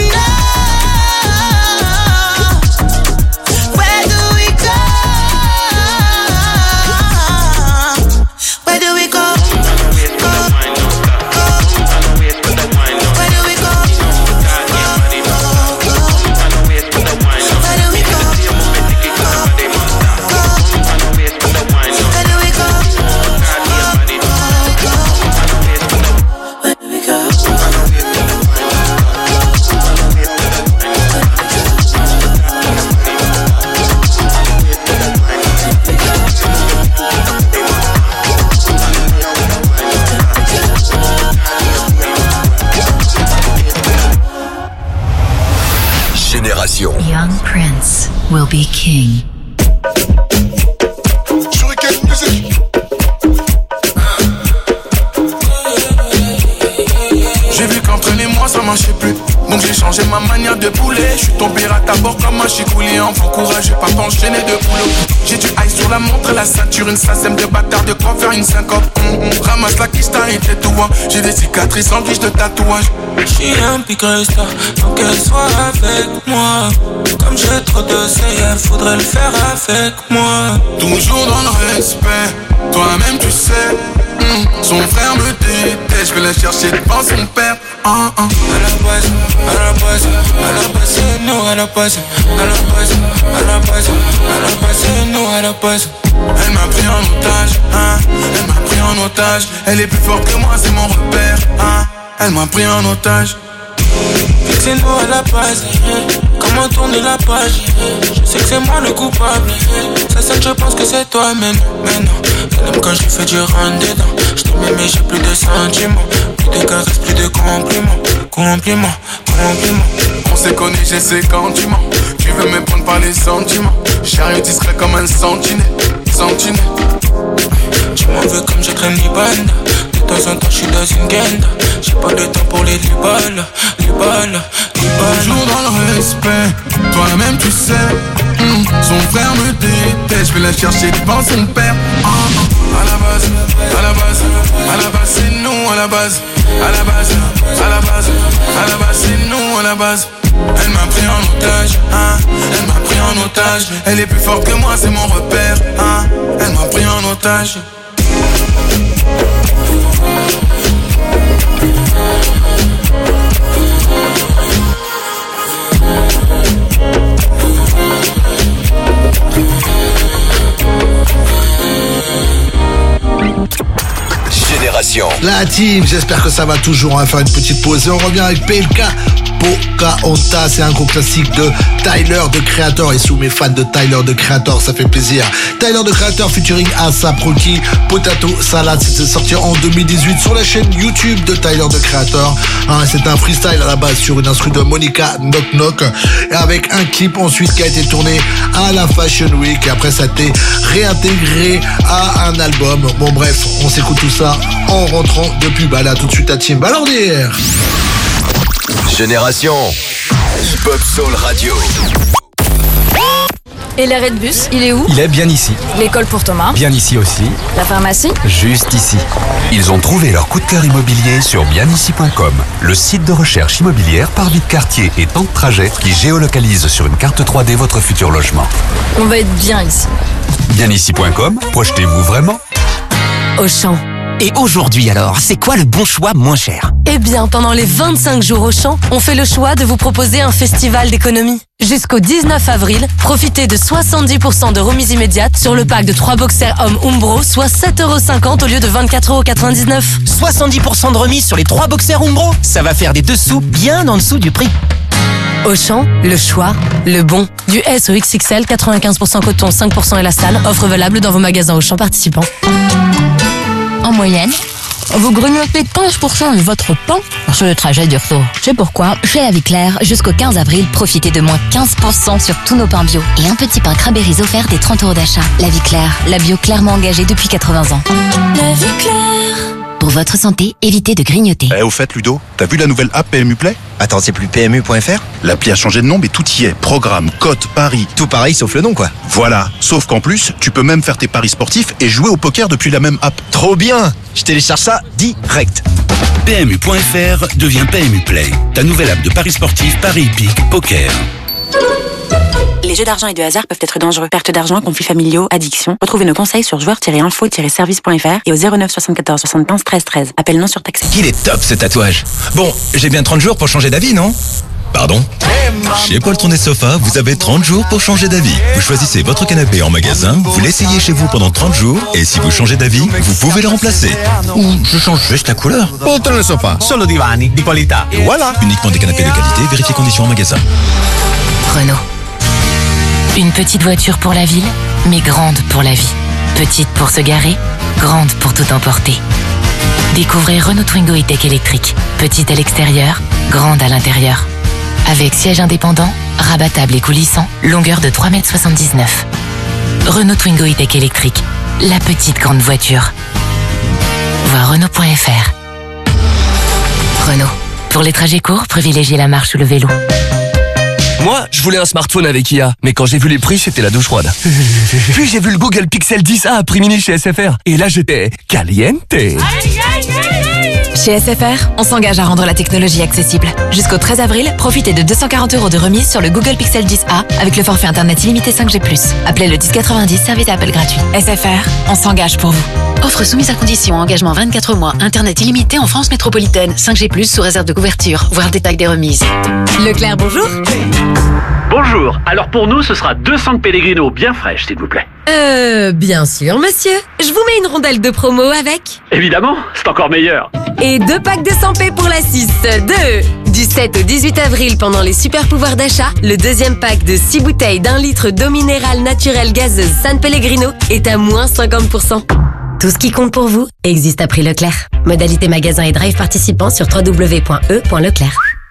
know, where do we go? Where do we go? Young Prince will be king. J'ai vu qu'entraîner moi ça marchait plus. Donc j'ai changé ma manière de pouler. Je suis tombé à ta bord comme un chicouli. Enfant courage, j'ai pas t'enchaîner de boulot. J'ai du high sur la montre, la ceinture, une sasème de bâtard, de quoi faire une syncope. Ramasse la kista et tes tout. J'ai des cicatrices en guise de tatouage. J'suis un pigresta, faut qu'elle soit avec moi. Comme j'ai trop de elle faudrait le faire avec moi. Toujours dans le respect, toi-même tu sais. Son frère me déteste, je vais la chercher devant son père. À la base, à la base, à la base, c'est nous à la base. À la base, à la base, à la base, c'est nous à la base. Elle m'a pris en otage, elle m'a pris en otage. Elle est plus forte que moi, c'est mon repère, elle m'a pris en otage. C'est nous à la base, comment tourner la page. Je sais que c'est moi le coupable. Ça sent que je pense que c'est toi, mais non. Elle aime quand je lui fais du rentre dedans. Je t'aimais mais j'ai plus de sentiments. Plus de caresses, plus de compliments. compliment. On s'est connus, j'ai ses sentiments. Tu veux me prendre par les sentiments. Chariot discret comme un sentinelle. Tu m'en veux comme je traîne les bandes. De temps en temps je suis dans une guinde. J'ai pas de temps pour les balles. Toujours dans le respect, toi-même tu sais. Son frère me déteste, je vais la chercher devant son père. À la base, c'est nous à la base. À la base, c'est nous à la base. Elle m'a pris en otage, Elle est plus forte que moi, c'est mon repère, Elle m'a pris en otage. Génération. La team, j'espère que ça va toujours. On va faire une petite pause et on revient avec PLK. Pocahontas, c'est un gros classique de Tyler, de Creator. Et sous mes fans de Tyler, de Creator, ça fait plaisir. Tyler, de Creator, featuring A$AP Rocky, Potato Salad. C'était sorti en 2018 sur la chaîne YouTube de Tyler, de Creator. C'est un freestyle à la base sur une instru de Monica Knock Knock. Et avec un clip ensuite qui a été tourné à la Fashion Week. Et après, ça a été réintégré à un album. Bon, bref, on s'écoute tout ça en rentrant de pub. Là, tout de suite à Team Balordière. Génération Hip-Hop Soul Radio. Et l'arrêt de bus, il est où? Il est bien ici. L'école pour Thomas? Bien ici aussi. La pharmacie? Juste ici. Ils ont trouvé leur coup de cœur immobilier sur bienici.com, le site de recherche immobilière par vie de quartier et temps de trajet qui géolocalise sur une carte 3D votre futur logement. On va être bien ici. Bienici.com, projetez-vous vraiment? Auchan. Et aujourd'hui alors, c'est quoi le bon choix moins cher? Eh bien, pendant les 25 jours Auchan, on fait le choix de vous proposer un festival d'économie. Jusqu'au 19 avril, profitez de 70% de remise immédiate sur le pack de 3 boxers hommes Umbro, soit 7,50€ au lieu de 24,99€. 70% de remise sur les 3 boxers Umbro? Ça va faire des dessous bien en dessous du prix. Auchan, le choix, le bon. Du S au XXL, 95% coton, 5% élastane. Offre valable dans vos magasins Auchan participants. En moyenne, vous gregnotez 15% de votre pain sur le trajet du retour. C'est pourquoi, chez La Vie Claire, jusqu'au 15 avril, profitez de moins 15% sur tous nos pains bio. Et un petit pain Cranberries offert des 30€ d'achat. La Vie Claire, la bio clairement engagée depuis 80 ans. La Vie Claire. Pour votre santé, évitez de grignoter. Au fait, Ludo, t'as vu la nouvelle app PMU Play? Attends, c'est plus PMU.fr? L'appli a changé de nom, mais tout y est. Programme, cote, paris. Tout pareil, sauf le nom, quoi. Voilà. Sauf qu'en plus, tu peux même faire tes paris sportifs et jouer au poker depuis la même app. Trop bien! Je télécharge ça direct. PMU.fr devient PMU Play, ta nouvelle app de paris sportifs, paris hippiques, poker. Les jeux d'argent et de hasard peuvent être dangereux. Perte d'argent, conflits familiaux, addiction. Retrouvez nos conseils sur joueurs-info-service.fr et au 09 74 75 13 13. Appel non surtaxé. Il est top ce tatouage. Bon, j'ai bien 30 jours pour changer d'avis, non? Pardon? Chez Poltron et Sofa, vous avez 30 jours pour changer d'avis. Vous choisissez votre canapé en magasin, vous l'essayez chez vous pendant 30 jours, et si vous changez d'avis, vous pouvez le remplacer. Ou je change juste la couleur. Poltron et Sofa, solo divani di qualità. Et voilà. Uniquement des canapés de qualité, vérifiez conditions en magasin. Renault. Une petite voiture pour la ville, mais grande pour la vie. Petite pour se garer, grande pour tout emporter. Découvrez Renault Twingo E-Tech électrique. Petite à l'extérieur, grande à l'intérieur. Avec siège indépendant, rabattable et coulissant, longueur de 3,79 m. Renault Twingo E-Tech électrique, la petite grande voiture. Voir Renault.fr. Renault. Pour les trajets courts, privilégiez la marche ou le vélo. Moi, je voulais un smartphone avec IA, mais quand j'ai vu les prix, c'était la douche froide. Puis j'ai vu le Google Pixel 10a à prix mini chez SFR, et là j'étais caliente. Chez SFR, on s'engage à rendre la technologie accessible. Jusqu'au 13 avril, profitez de 240€ de remise sur le Google Pixel 10a avec le forfait internet illimité 5G+. Appelez le 1090, service d'appel gratuit. SFR, on s'engage pour vous. Offre soumise à condition, engagement 24 mois, internet illimité en France métropolitaine, 5G+, sous réserve de couverture, voir le détail des remises. Leclerc, bonjour. Bonjour, alors pour nous, ce sera 200 de Pellegrino bien fraîches, s'il vous plaît. Bien sûr, monsieur. Je vous mets une rondelle de promo avec. Évidemment, c'est encore meilleur. Et 2 packs de 100p pour la 6. 2. Du 7 au 18 avril, pendant les super pouvoirs d'achat, le deuxième pack de 6 bouteilles d'1 litre d'eau minérale naturelle gazeuse San Pellegrino est à moins 50%. Tout ce qui compte pour vous existe à prix Leclerc. Modalité magasin et drive participants sur www.e.leclerc.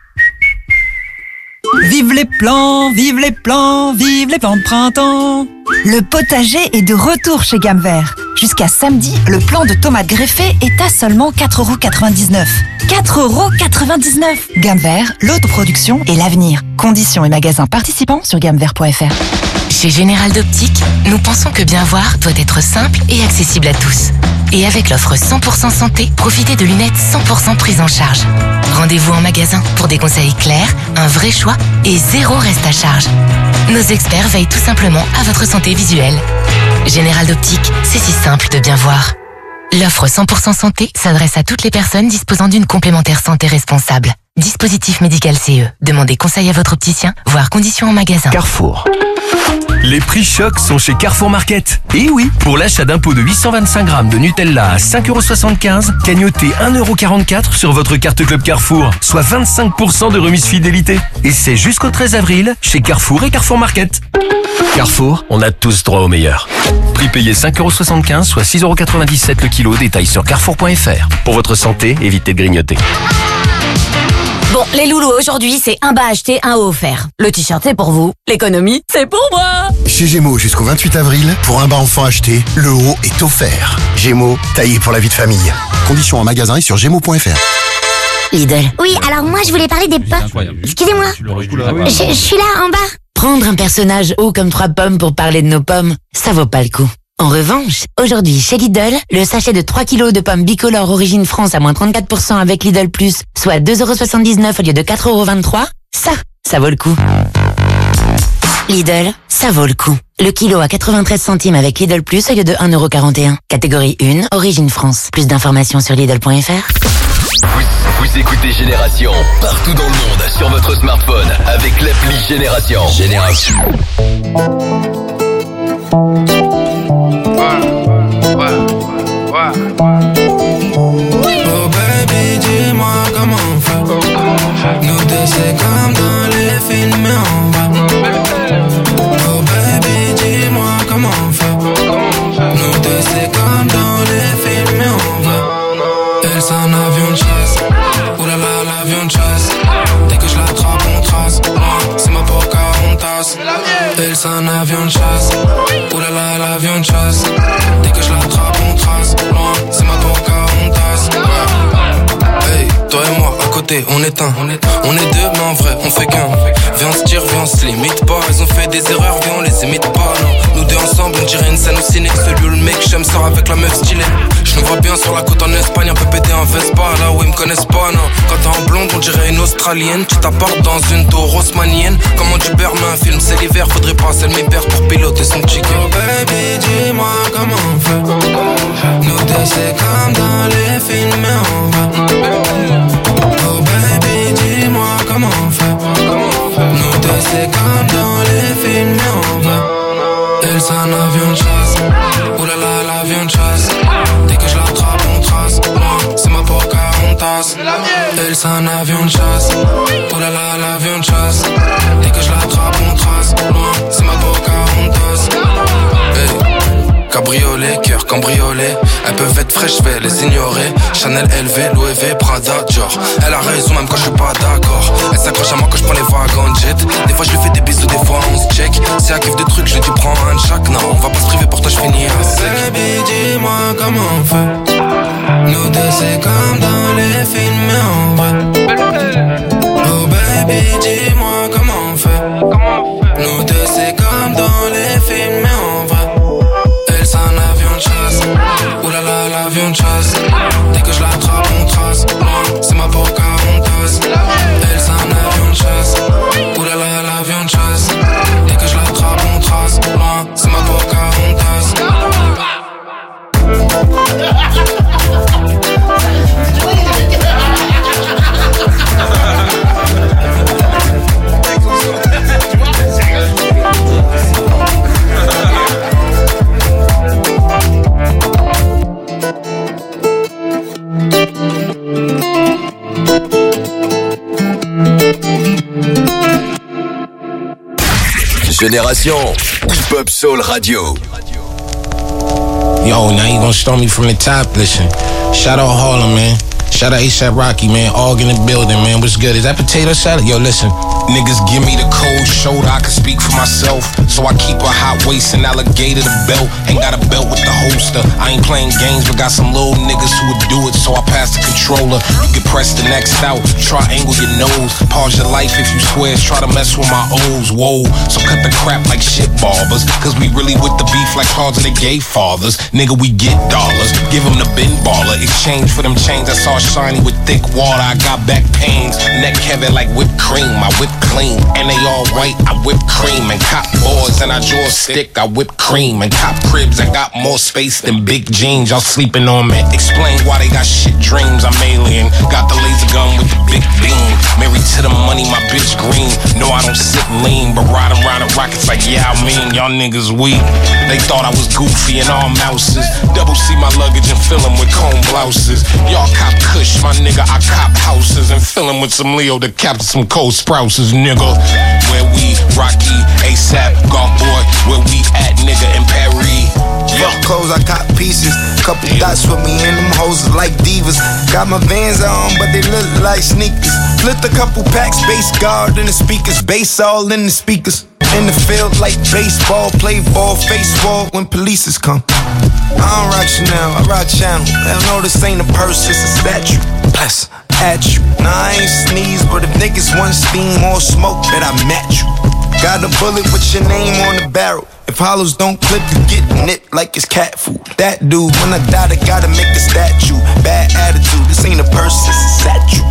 Vive les plans, vive les plans, vive les plans de printemps. Le potager est de retour chez Gamme Vert. Jusqu'à samedi, le plan de tomates greffées est à seulement 4,99 €. 4,99 €. Gamme Vert, l'autoproduction et l'avenir. Conditions et magasins participants sur gammevert.fr. Chez Général d'Optique, nous pensons que bien voir doit être simple et accessible à tous. Et avec l'offre 100% santé, profitez de lunettes 100% prises en charge. Rendez-vous en magasin pour des conseils clairs, un vrai choix et 0 reste à charge. Nos experts veillent tout simplement à votre santé visuelle. Général d'Optique, c'est si simple de bien voir. L'offre 100% santé s'adresse à toutes les personnes disposant d'une complémentaire santé responsable. Dispositif médical CE. Demandez conseil à votre opticien, voire conditions en magasin. Carrefour. Les prix chocs sont chez Carrefour Market. Et oui, pour l'achat d'un pot de 825 grammes de Nutella à 5,75 €, cagnotez 1,44 € sur votre carte Club Carrefour, soit 25% de remise fidélité. Et c'est jusqu'au 13 avril chez Carrefour et Carrefour Market. Carrefour, on a tous droit au meilleur. Prix payé 5,75 €, soit 6,97 € le kilo, détail sur carrefour.fr. Pour votre santé, évitez de grignoter. Bon, les loulous, aujourd'hui, c'est un bas acheté, un haut offert. Le t-shirt, c'est pour vous. L'économie, c'est pour moi. Chez Gémeaux, jusqu'au 28 avril, pour un bas enfant acheté, le haut est offert. Gémeaux, taillé pour la vie de famille. Conditions en magasin et sur gémeaux.fr. Lidl. Oui, alors moi, je voulais parler des pommes. Excusez-moi. Je suis là, en bas. Prendre un personnage haut comme 3 pommes pour parler de nos pommes, ça vaut pas le coup. En revanche, aujourd'hui, chez Lidl, le sachet de 3 kilos de pommes bicolores origine France à moins 34% avec Lidl+, soit 2,79 € au lieu de 4,23 €, ça vaut le coup. Lidl, ça vaut le coup. Le kilo à 93 centimes avec Lidl+, au lieu de 1,41 €. Catégorie 1, origine France. Plus d'informations sur Lidl.fr. Vous écoutez Génération partout dans le monde sur votre smartphone avec l'appli Génération. Génération. Oh baby, dis-moi comment on fait. Nous deux c'est comme dans les films mais on va. Oh baby, dis-moi comment on fait. Nous deux c'est comme dans les films mais on va. Elle c'est un avion de chasse. Oulala l'avion de chasse. Dès que je l'attrape on trace. C'est ma Pocahontas. Elle c'est un avion de chasse. Oulala l'avion de chasse. Dès que je l'attrape on trace. C'est ma Pocahontas. Hey, toi et moi à côté on est un. On est deux mais en vrai on fait qu'un. Viens on se tire, viens on se limite pas. Ils ont fait des erreurs, viens on les imite pas. Non, nous deux ensemble on dirait une scène au ciné. Celui où le mec j'aime sort avec la meuf stylée. Je nous vois bien sur la côte en Espagne, un peu pété en Vespa, là où ils me connaissent pas, non. Quand t'es en blonde, on dirait une australienne. Tu t'apportes dans une tour haussmannienne. Comment tu perds un film, c'est l'hiver, faudrait passer le mi-père pour piloter son chicken. Oh baby, dis-moi comment on fait. Nous deux c'est comme dans les films, mais on va. Oh baby, dis-moi comment on fait. Nous deux c'est comme dans les films, mais on va. Elle c'est un avion de chasse. Oulala l'avion de chasse. Dès que je l'attrape on trace. C'est ma Pocahontas. Elle c'est un avion de chasse. Oulala l'avion de chasse. Dès que je l'attrape on trace. C'est ma Pocahontas. Hey. Cabriolet, cœur cambriolé. Elles peuvent être fraîches, je vais les ignorer. Chanel, LV, Louis V, Prada, Dior. Elle a raison même quand je suis pas d'accord. Elle s'accroche à moi quand je prends les wagons jet. Des fois je lui fais des bisous, des fois on se check. Si elle kiffe de trucs, je lui dis prends un de chaque. Non, on va pas se priver, pour toi je finis à sec. Baby, dis-moi comment on fait. Nous deux c'est comme dans les films, mais on va. Oh baby, dis-moi comment on fait. Nous deux c'est comme dans les films, mais on va. Elle c'est un avion de chasse. Oulala l'avion de chasse. Dès que je l'attrape on trace. C'est ma Pocahontas. Elle c'est un avion de chasse. Oulala l'avion de chasse. Dès que je l'attrape on trace. C'est ma Pocahontas. Génération Hip-Hop Soul Radio. Yo, now you gonna start me from the top. Listen, shout out Harlem, man. Shout out A$AP Rocky, man. All in the building, man. What's good? Is that potato salad? Yo, listen. Niggas give me the cold shoulder, I can speak for myself. So I keep a hot waist and alligator the belt. Ain't got a belt with the holster. I ain't playing games, but got some little niggas who would do it. So I pass the controller. You can press the next out. Triangle your nose. Pause your life if you swear. Try to mess with my O's. Whoa. So cut the crap like shit barbers. Cause we really with the beef like cards of the gay fathers. Nigga, we get dollars. Give them the bin baller. Exchange for them chains I saw shiny with thick water. I got back pains. Neck heavy like whipped cream. I whip clean. And they all white. I whip cream. And cop boards and I draw a stick. I whip cream. And cop cribs. I got more space than big jeans. Y'all sleeping on me. Explain why they got shit dreams. I'm alien. Got the laser gun with the big beam. Married to the money, my bitch green. No, I don't sit lean. But riding around in rockets like, yeah, I mean, y'all niggas weak. They thought I was goofy and all mouses. Double C my luggage and fill them with comb blouses. Y'all cop kush, my nigga, I cop houses. And fill them with some Leo to capture some cold sprouses, nigga. Where we, Rocky, A$AP, Golf Boy. Where we at, nigga, in Paris. Fuck clothes, I got pieces. Couple dots with me and them hoes like divas. Got my Vans on, but they look like sneakers. Flipped a couple packs, bass guard in the speakers. Bass all in the speakers. In the field like baseball, play ball, face wall when polices come. I don't rock Chanel, I rock Channel. I know this ain't a purse, it's a statue. Bless at you. Nah, I ain't sneeze, but if niggas want steam or smoke, bet I match you. Got a bullet with your name on the barrel. If hollows don't clip, you get nipped like it's cat food. That dude, when I die, they gotta make a statue. Bad attitude, this ain't a purse, it's a statue.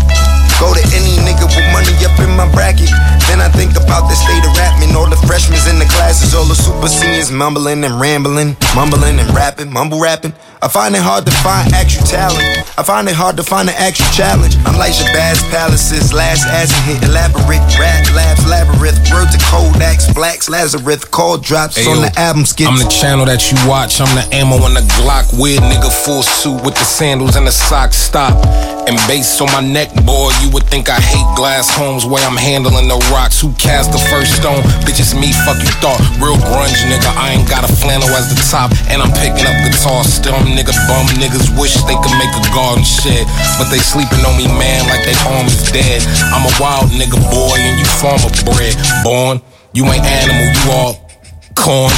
Go to any nigga with money up in my bracket. Then I think about the state of rapping. All the freshmen in the classes, all the super seniors mumbling and rambling, mumbling and rapping, mumble rapping. I find it hard to find actual talent. I find it hard to find an actual challenge. I'm like Shabazz Palaces, last acid hit, elaborate rap labs, labyrinth, words of Kodaks, blacks, Lazarus, call drops on the album skits. I'm the channel that you watch. I'm the ammo on the Glock. Weird nigga, full suit with the sandals and the socks. Stop. And bass on my neck, boy. You would think I hate glass homes where I'm handling the rocks. Who cast the first stone? Bitch, it's me, fuck you thought. Real grunge, nigga. I ain't got a flannel as the top. And I'm picking up guitar. Still, nigga, bum niggas wish they could make a garden shed. But they sleeping on me, man, like they arm is dead. I'm a wild nigga, boy, and you farmer bred. Born, you ain't animal, you all corn.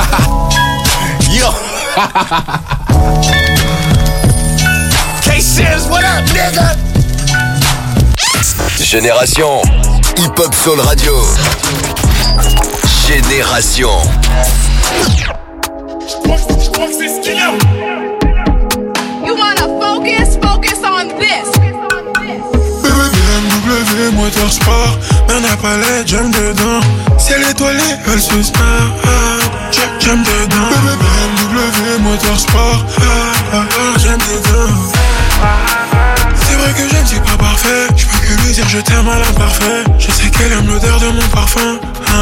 Yo. K-Sims, what up, nigga? Génération Hip Hop Soul Radio. Génération. You wanna focus on this. BMW Motorsport, mais on n'a pas les jump dedans. Ciel étoilé, elle se snap. Jump dedans. BMW Motorsport, j'aime dedans. C'est vrai que je ne suis pas parfait. Je peux que lui dire je t'aime à l'imparfait. Je sais qu'elle aime l'odeur de mon parfum.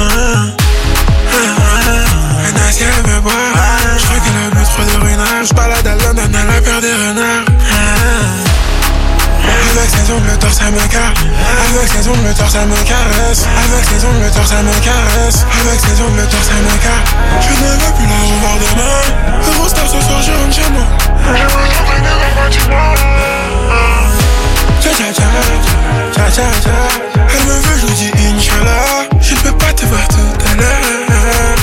Si elle veut boire, je crois qu'elle a bu trop de renard. Je balade à London à la paire des renards. Avec ses ongles, le torse, elle me caresse. Avec ses ongles, le torse, elle me caresse. Avec ses ongles, le torse, elle me caresse. Avec ses ongles, le torse, elle me caresse. Je ne veux plus la revoir demain. Eurostar ce soir, je rentre chez moi. Je veux t'entraîner dans le bâtiment. Tcha-tcha-tcha. Elle me veut, je lui dis Inch'Allah. Je ne peux pas te voir tout à l'heure.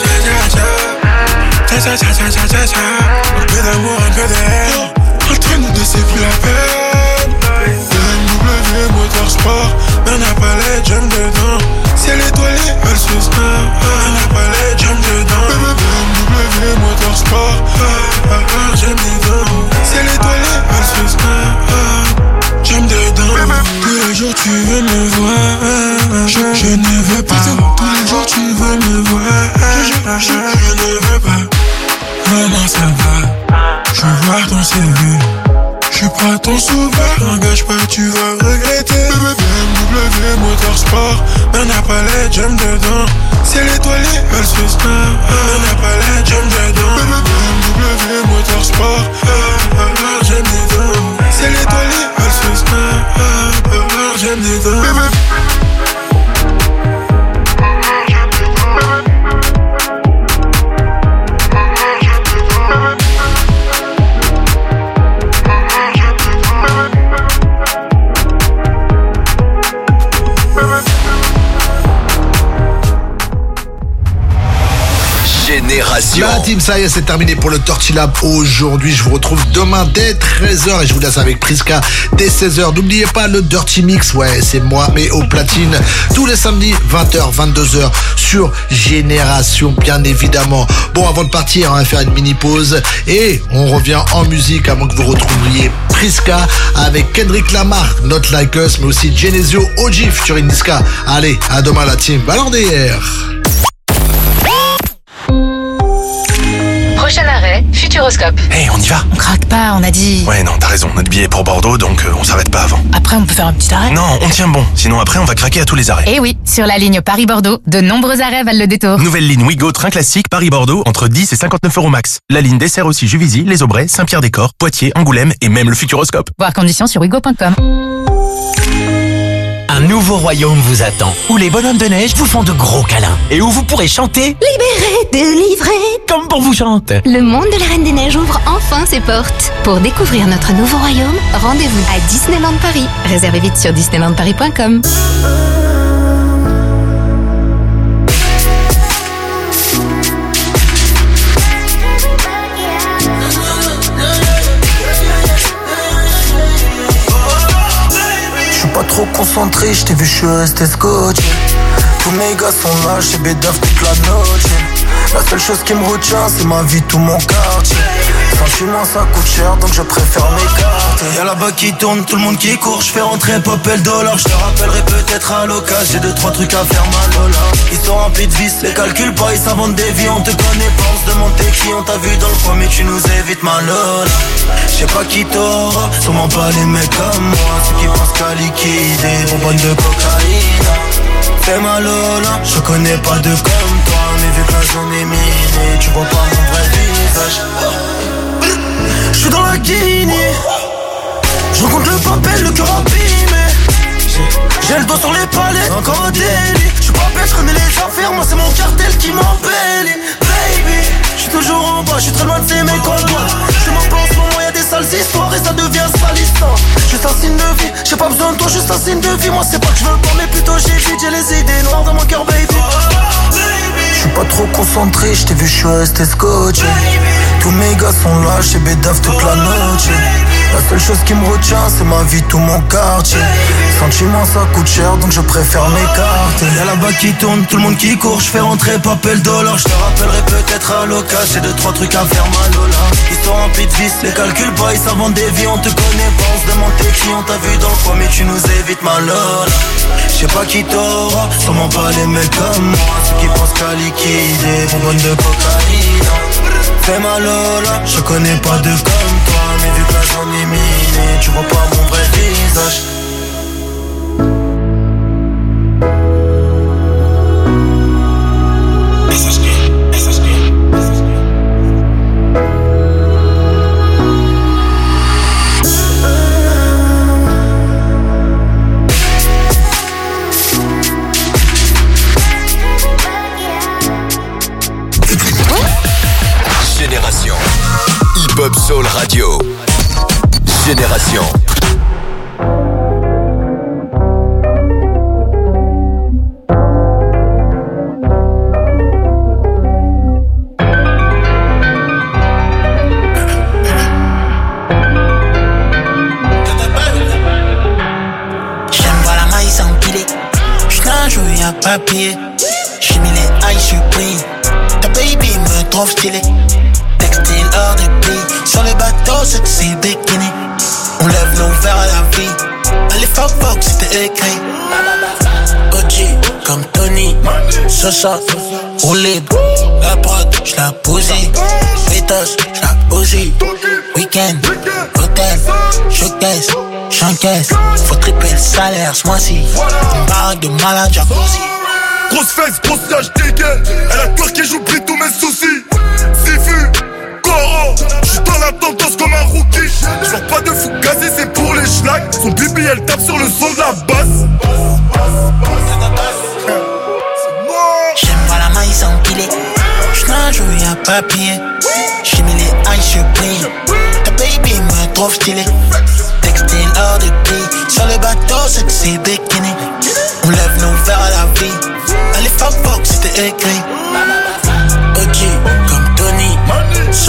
Tcha-tcha-tcha-tcha-tcha. Un peu d'amour, un peu d'air. Entre nous deux, c'est plus la peine. BMW Motorsport, mais on n'a pas les jump dedans. Ciel étoilé, elle se snap. On n'a pas les jump dedans. BMW Motorsport, j'aime dedans. Ciel étoilé, elle se snap. J'aime dedans. Tous les jours tu veux me voir. Je ne veux pas. Tous les jours tu veux me voir. Je ne veux pas. Maman ça va. Je veux voir ton CV. Je suis pas ton sauveur. N'engage pas, tu vas regretter. BMW Motorsport, mais on n'a pas les jump dedans. Ciel étoilé, elle se snap. On n'a pas les jump dedans. BMW Motorsport, j'aime dedans. Ciel étoilé, elle se snap. J'aime dedans. Génération. La team, ça y est, c'est terminé pour le Dirty Lab. Aujourd'hui, je vous retrouve demain dès 13h et je vous laisse avec Priska dès 16h. N'oubliez pas le Dirty Mix, ouais, c'est moi, mais au platine, tous les samedis, 20h, 22h sur Génération, bien évidemment. Bon, avant de partir, on va faire une mini pause et on revient en musique avant que vous retrouviez Priska avec Kendrick Lamar, Not Like Us, mais aussi Genesio, OG featuring Niska. Allez, à demain la team. Ballon DR. Prochain arrêt, Futuroscope. Hey, on y va. On craque pas, on a dit. Ouais, non, t'as raison. Notre billet est pour Bordeaux, donc on s'arrête pas avant. Après, on peut faire un petit arrêt. Non, on tient bon. Sinon, après, on va craquer à tous les arrêts. Eh oui, sur la ligne Paris-Bordeaux, de nombreux arrêts valent le détour. Nouvelle ligne Ouigo, train classique, Paris-Bordeaux, entre 10 et 59 € max. La ligne dessert aussi Juvisy, Les Aubrais, Saint-Pierre-des-Corps, Poitiers, Angoulême et même le Futuroscope. Voir conditions sur ouigo.com. Un nouveau royaume vous attend, où les bonhommes de neige vous font de gros câlins et où vous pourrez chanter Libéré, délivré. comme pour vous chante. Le monde de la Reine des Neiges ouvre enfin ses portes. Pour découvrir notre nouveau royaume, rendez-vous à Disneyland Paris. Réservez vite sur disneylandparis.com. Pas trop concentré, je t'ai vu, je suis resté scotché. Tous mes gars sont là, j'ai bédaf toute la noche. La seule chose qui me retient, c'est ma vie, tout mon quartier. Sentiment, ça coûte cher, donc je préfère m'écarter. Y'a là-bas qui tourne, tout le monde qui court. Je fais rentrer pop et le dollar. Je te rappellerai peut-être à l'occasion. J'ai 2-3 trucs à faire, ma Lola. Ils sont remplis de vis, les calculs pas, ils s'inventent des vies. On te connaît pas, on se demande t'es qui. On t'a vu dans le coin, mais tu nous évites, ma Lola. Je sais pas qui t'aura, sûrement pas les mecs comme moi. Ceux qui pensent qu'à liquider, bonbonne de cocaïne. Fais ma Lola, je connais pas de comme toi. Mais vu que la zone est minée, tu vois pas mon vrai visage. J'suis dans la Guinée, je rencontre le papel, le cœur abîmé. J'ai le dos sur les palettes, encore un délit. J'suis pas bête, j'connais les affaires, moi c'est mon cartel qui m'embellit. Baby, j'suis toujours en bas, j'suis très loin de ces mecs en bois. J'suis mon plan en ce moment, y'a des sales histoires et ça devient salissant. Juste un signe de vie, j'ai pas besoin de toi, juste un signe de vie. Moi c'est pas que j'veux pas, mais plutôt j'évite, j'ai les idées noires dans mon cœur, baby. J'suis pas trop concentré, j't'ai vu, j'suis resté scotché. Tous mes gars sont là, j'ai bédaf toute la noche. La seule chose qui me retient, c'est ma vie, tout mon quartier. Sentiment, ça coûte cher, donc je préfère m'écarter. Y'a là-bas qui tourne, tout le monde qui court. Je fais rentrer pop et le dollar. Je te rappellerai peut-être à l'occasion. J'ai 2-3 trucs à faire, ma Lola. Ils sont remplis de vis, les calculs pas, ils s'inventent des vies. On te connaît pas, on se demande t'es qui. On t'a vu dans le coin, mais tu nous évites, ma Lola. Je sais pas qui t'aura, sûrement pas les mecs comme moi. Ceux qui pensent qu'à liquider, bonbonne de cocaïne. Fais ma Lola, je connais pas de comme toi. Mais vu que la zone est minée, tu vois pas mon vrai visage. Génération Hip-Hop Soul Radio. Génération. J'aime voir la maille s'empiler. J'suis un joueur à papier. J'suis mis les high supreme. Ta baby me trouve stylé. Textile hors de prix. Sur les bateaux, sexy bikini. On lève nos verres à la vie. Allez, fuck, c'était écrit. OG, comme Tony. Sosa, roulé. La prod, j'la posée. Pétasse, j'la posée. Week-end, hôtel, showcase, j'encaisse. Faut tripler le salaire ce mois-ci. Une baraque de malade, jacuzzi. Grosse fesse, grosse nage, dégaine. Elle a peur que j'oublie tous mes soucis. Sifu, Coro, j'suis dans la tendance comme un rookie. J'sors pas de fou gazé, c'est pour les schlags. Son bibi, elle tape sur le son de la basse. J'aime pas la maille s'empiler. J'suis un joueur à papier. J'ai mis les high supreme. Ta baby me trouve stylé. Textile hors de prix. Sur le bateau, sexy bikini. On lève nos verres à la vie. Allez, fuck, c'était écrit. OG,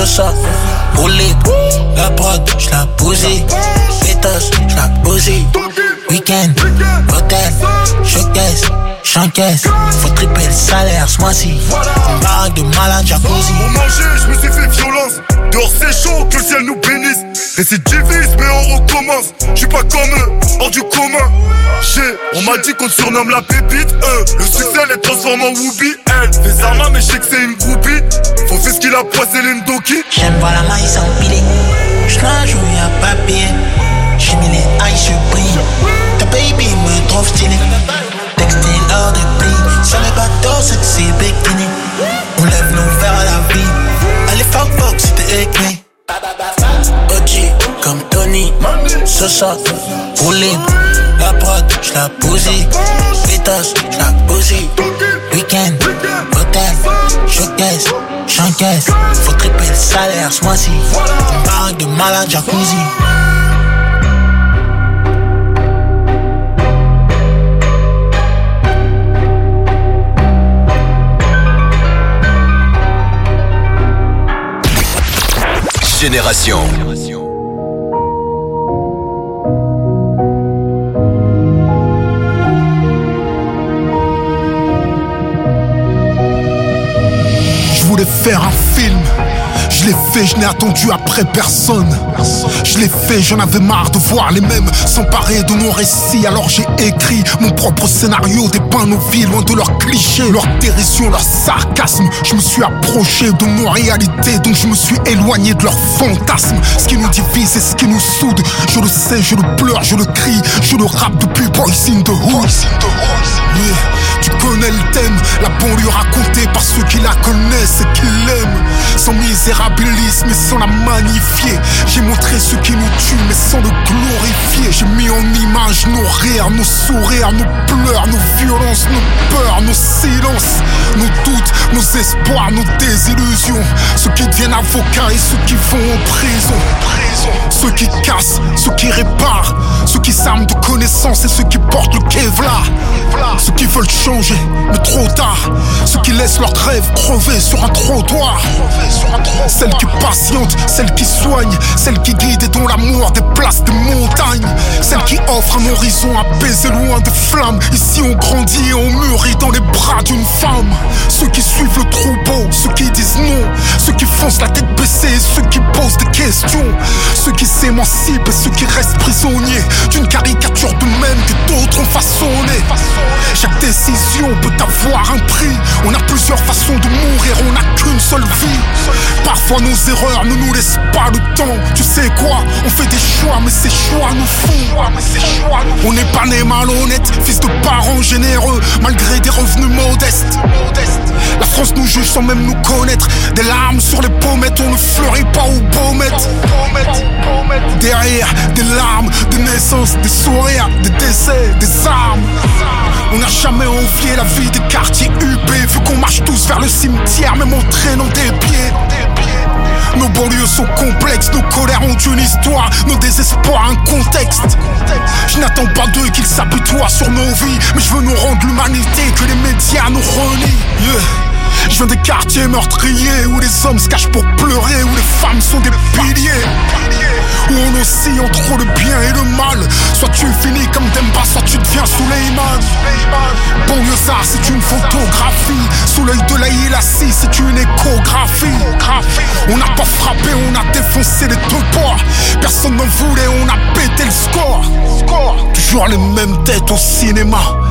Sosa, roulé, la prod, j'la bousille. Pétasse, j'la bousille. Week-end, hôtel, showcase, j'encaisse. Faut tripler le salaire ce mois-ci. Une baraque de malade, jacuzzi. Pour manger, je me suis fait violence. Dehors c'est chaud, que le ciel nous bénisse. Récidiviste, mais on recommence. J'suis pas comme eux, hors du commun. On m'a dit qu'on te surnomme la pépite. Le succès les transforme en Whoopi. Elle fait Zarma, mais j'sais que c'est une groupie. Faut faire ce qu'il a poissé l'Indoki. J'aime voir la maïs empilée. J'nage où y'a papier. J'ai mis les eyes sur brille. Ta baby me trouve stylé. Textile hors de prix. Sur les bateaux, sexy bikini. On lève nos verres à la vie. Allez, fuck, c'était écrit. OG comme Tony. Sosa, roulé. La prod, j'la bousille. Pétasse, j'la bousille. Week-end, hôtel, showcase, j'encaisse. Faut tripler le salaire ce mois-ci. Une baraque de malade, jacuzzi. Génération. Je voulais faire un film. Je l'ai fait, je n'ai attendu après personne. Je l'ai fait, j'en avais marre de voir les mêmes s'emparer de nos récits. Alors j'ai écrit mon propre scénario, dépeint nos vies loin de leurs clichés, leur dérision, leur sarcasme. Je me suis approché de nos réalités, donc je me suis éloigné de leurs fantasmes. Ce qui nous divise et ce qui nous soude, je le sais, je le pleure, je le crie, je le rappe depuis Boys in the Hood. Yeah. Tu connais le thème, la banlieue racontée par ceux qui la connaissent et qui l'aiment. Sans misérabilisme et sans la magnifier. J'ai montré ce qui nous tue mais sans le glorifier. J'ai mis en image nos rires, nos sourires, nos pleurs, nos violences, nos peurs, nos silences, nos doutes, nos espoirs, nos désillusions. Ceux qui deviennent avocats et ceux qui vont en prison. Ceux qui cassent, ceux qui réparent, ceux qui s'arment de connaissances et ceux qui portent le Kevlar. Ceux qui veulent changer, mais trop tard. Ceux qui laissent leurs rêves crever sur un trottoir. Celles qui patientent, celles qui soignent, celles qui guident et dont l'amour déplace des montagnes. Celles qui offrent un horizon apaisé loin des flammes. Ici on grandit et on mûrit dans les bras d'une femme. Ceux qui suivent le troupeau, ceux qui disent non, ceux qui foncent la tête baissée et ceux qui posent des questions. Ceux qui s'émancipent et ceux qui restent prisonniers d'une caricature d'eux-mêmes que d'autres ont façonnée. Chaque décision peut avoir un prix. On a plusieurs façons de mourir, on n'a qu'une seule vie. Parfois nos erreurs ne nous laissent pas le temps. Tu sais quoi, on fait des choix mais ces choix nous font. On n'est pas né malhonnête, fils de parents généreux, malgré des revenus modestes. La France nous juge sans même nous connaître. Des larmes sur les pommettes, on ne fleurit pas aux baumettes. Derrière des larmes, des naissances, des sourires, des décès, des armes. On n'a jamais envié la vie des quartiers UP, vu qu'on marche tous vers le cimetière, même en traînant des pieds. Nos banlieues sont complexes, nos colères ont une histoire, nos désespoirs un contexte. Je n'attends pas d'eux qu'ils s'apitoient sur nos vies, mais je veux nous rendre l'humanité que les médias nous relient. Yeah. Je viens des quartiers meurtriers où les hommes se cachent pour pleurer, où les femmes sont des piliers, où on oscille entre le bien et le mal. Soit tu finis comme Demba, soit tu deviens Souleymane. Banlieusard, c'est une photographie. Sous l'œil de l'Aïla, c'est une échographie. On n'a pas frappé, on a défoncé les deux ports. Personne n'en voulait, on a pété le score. Toujours les mêmes têtes au cinéma.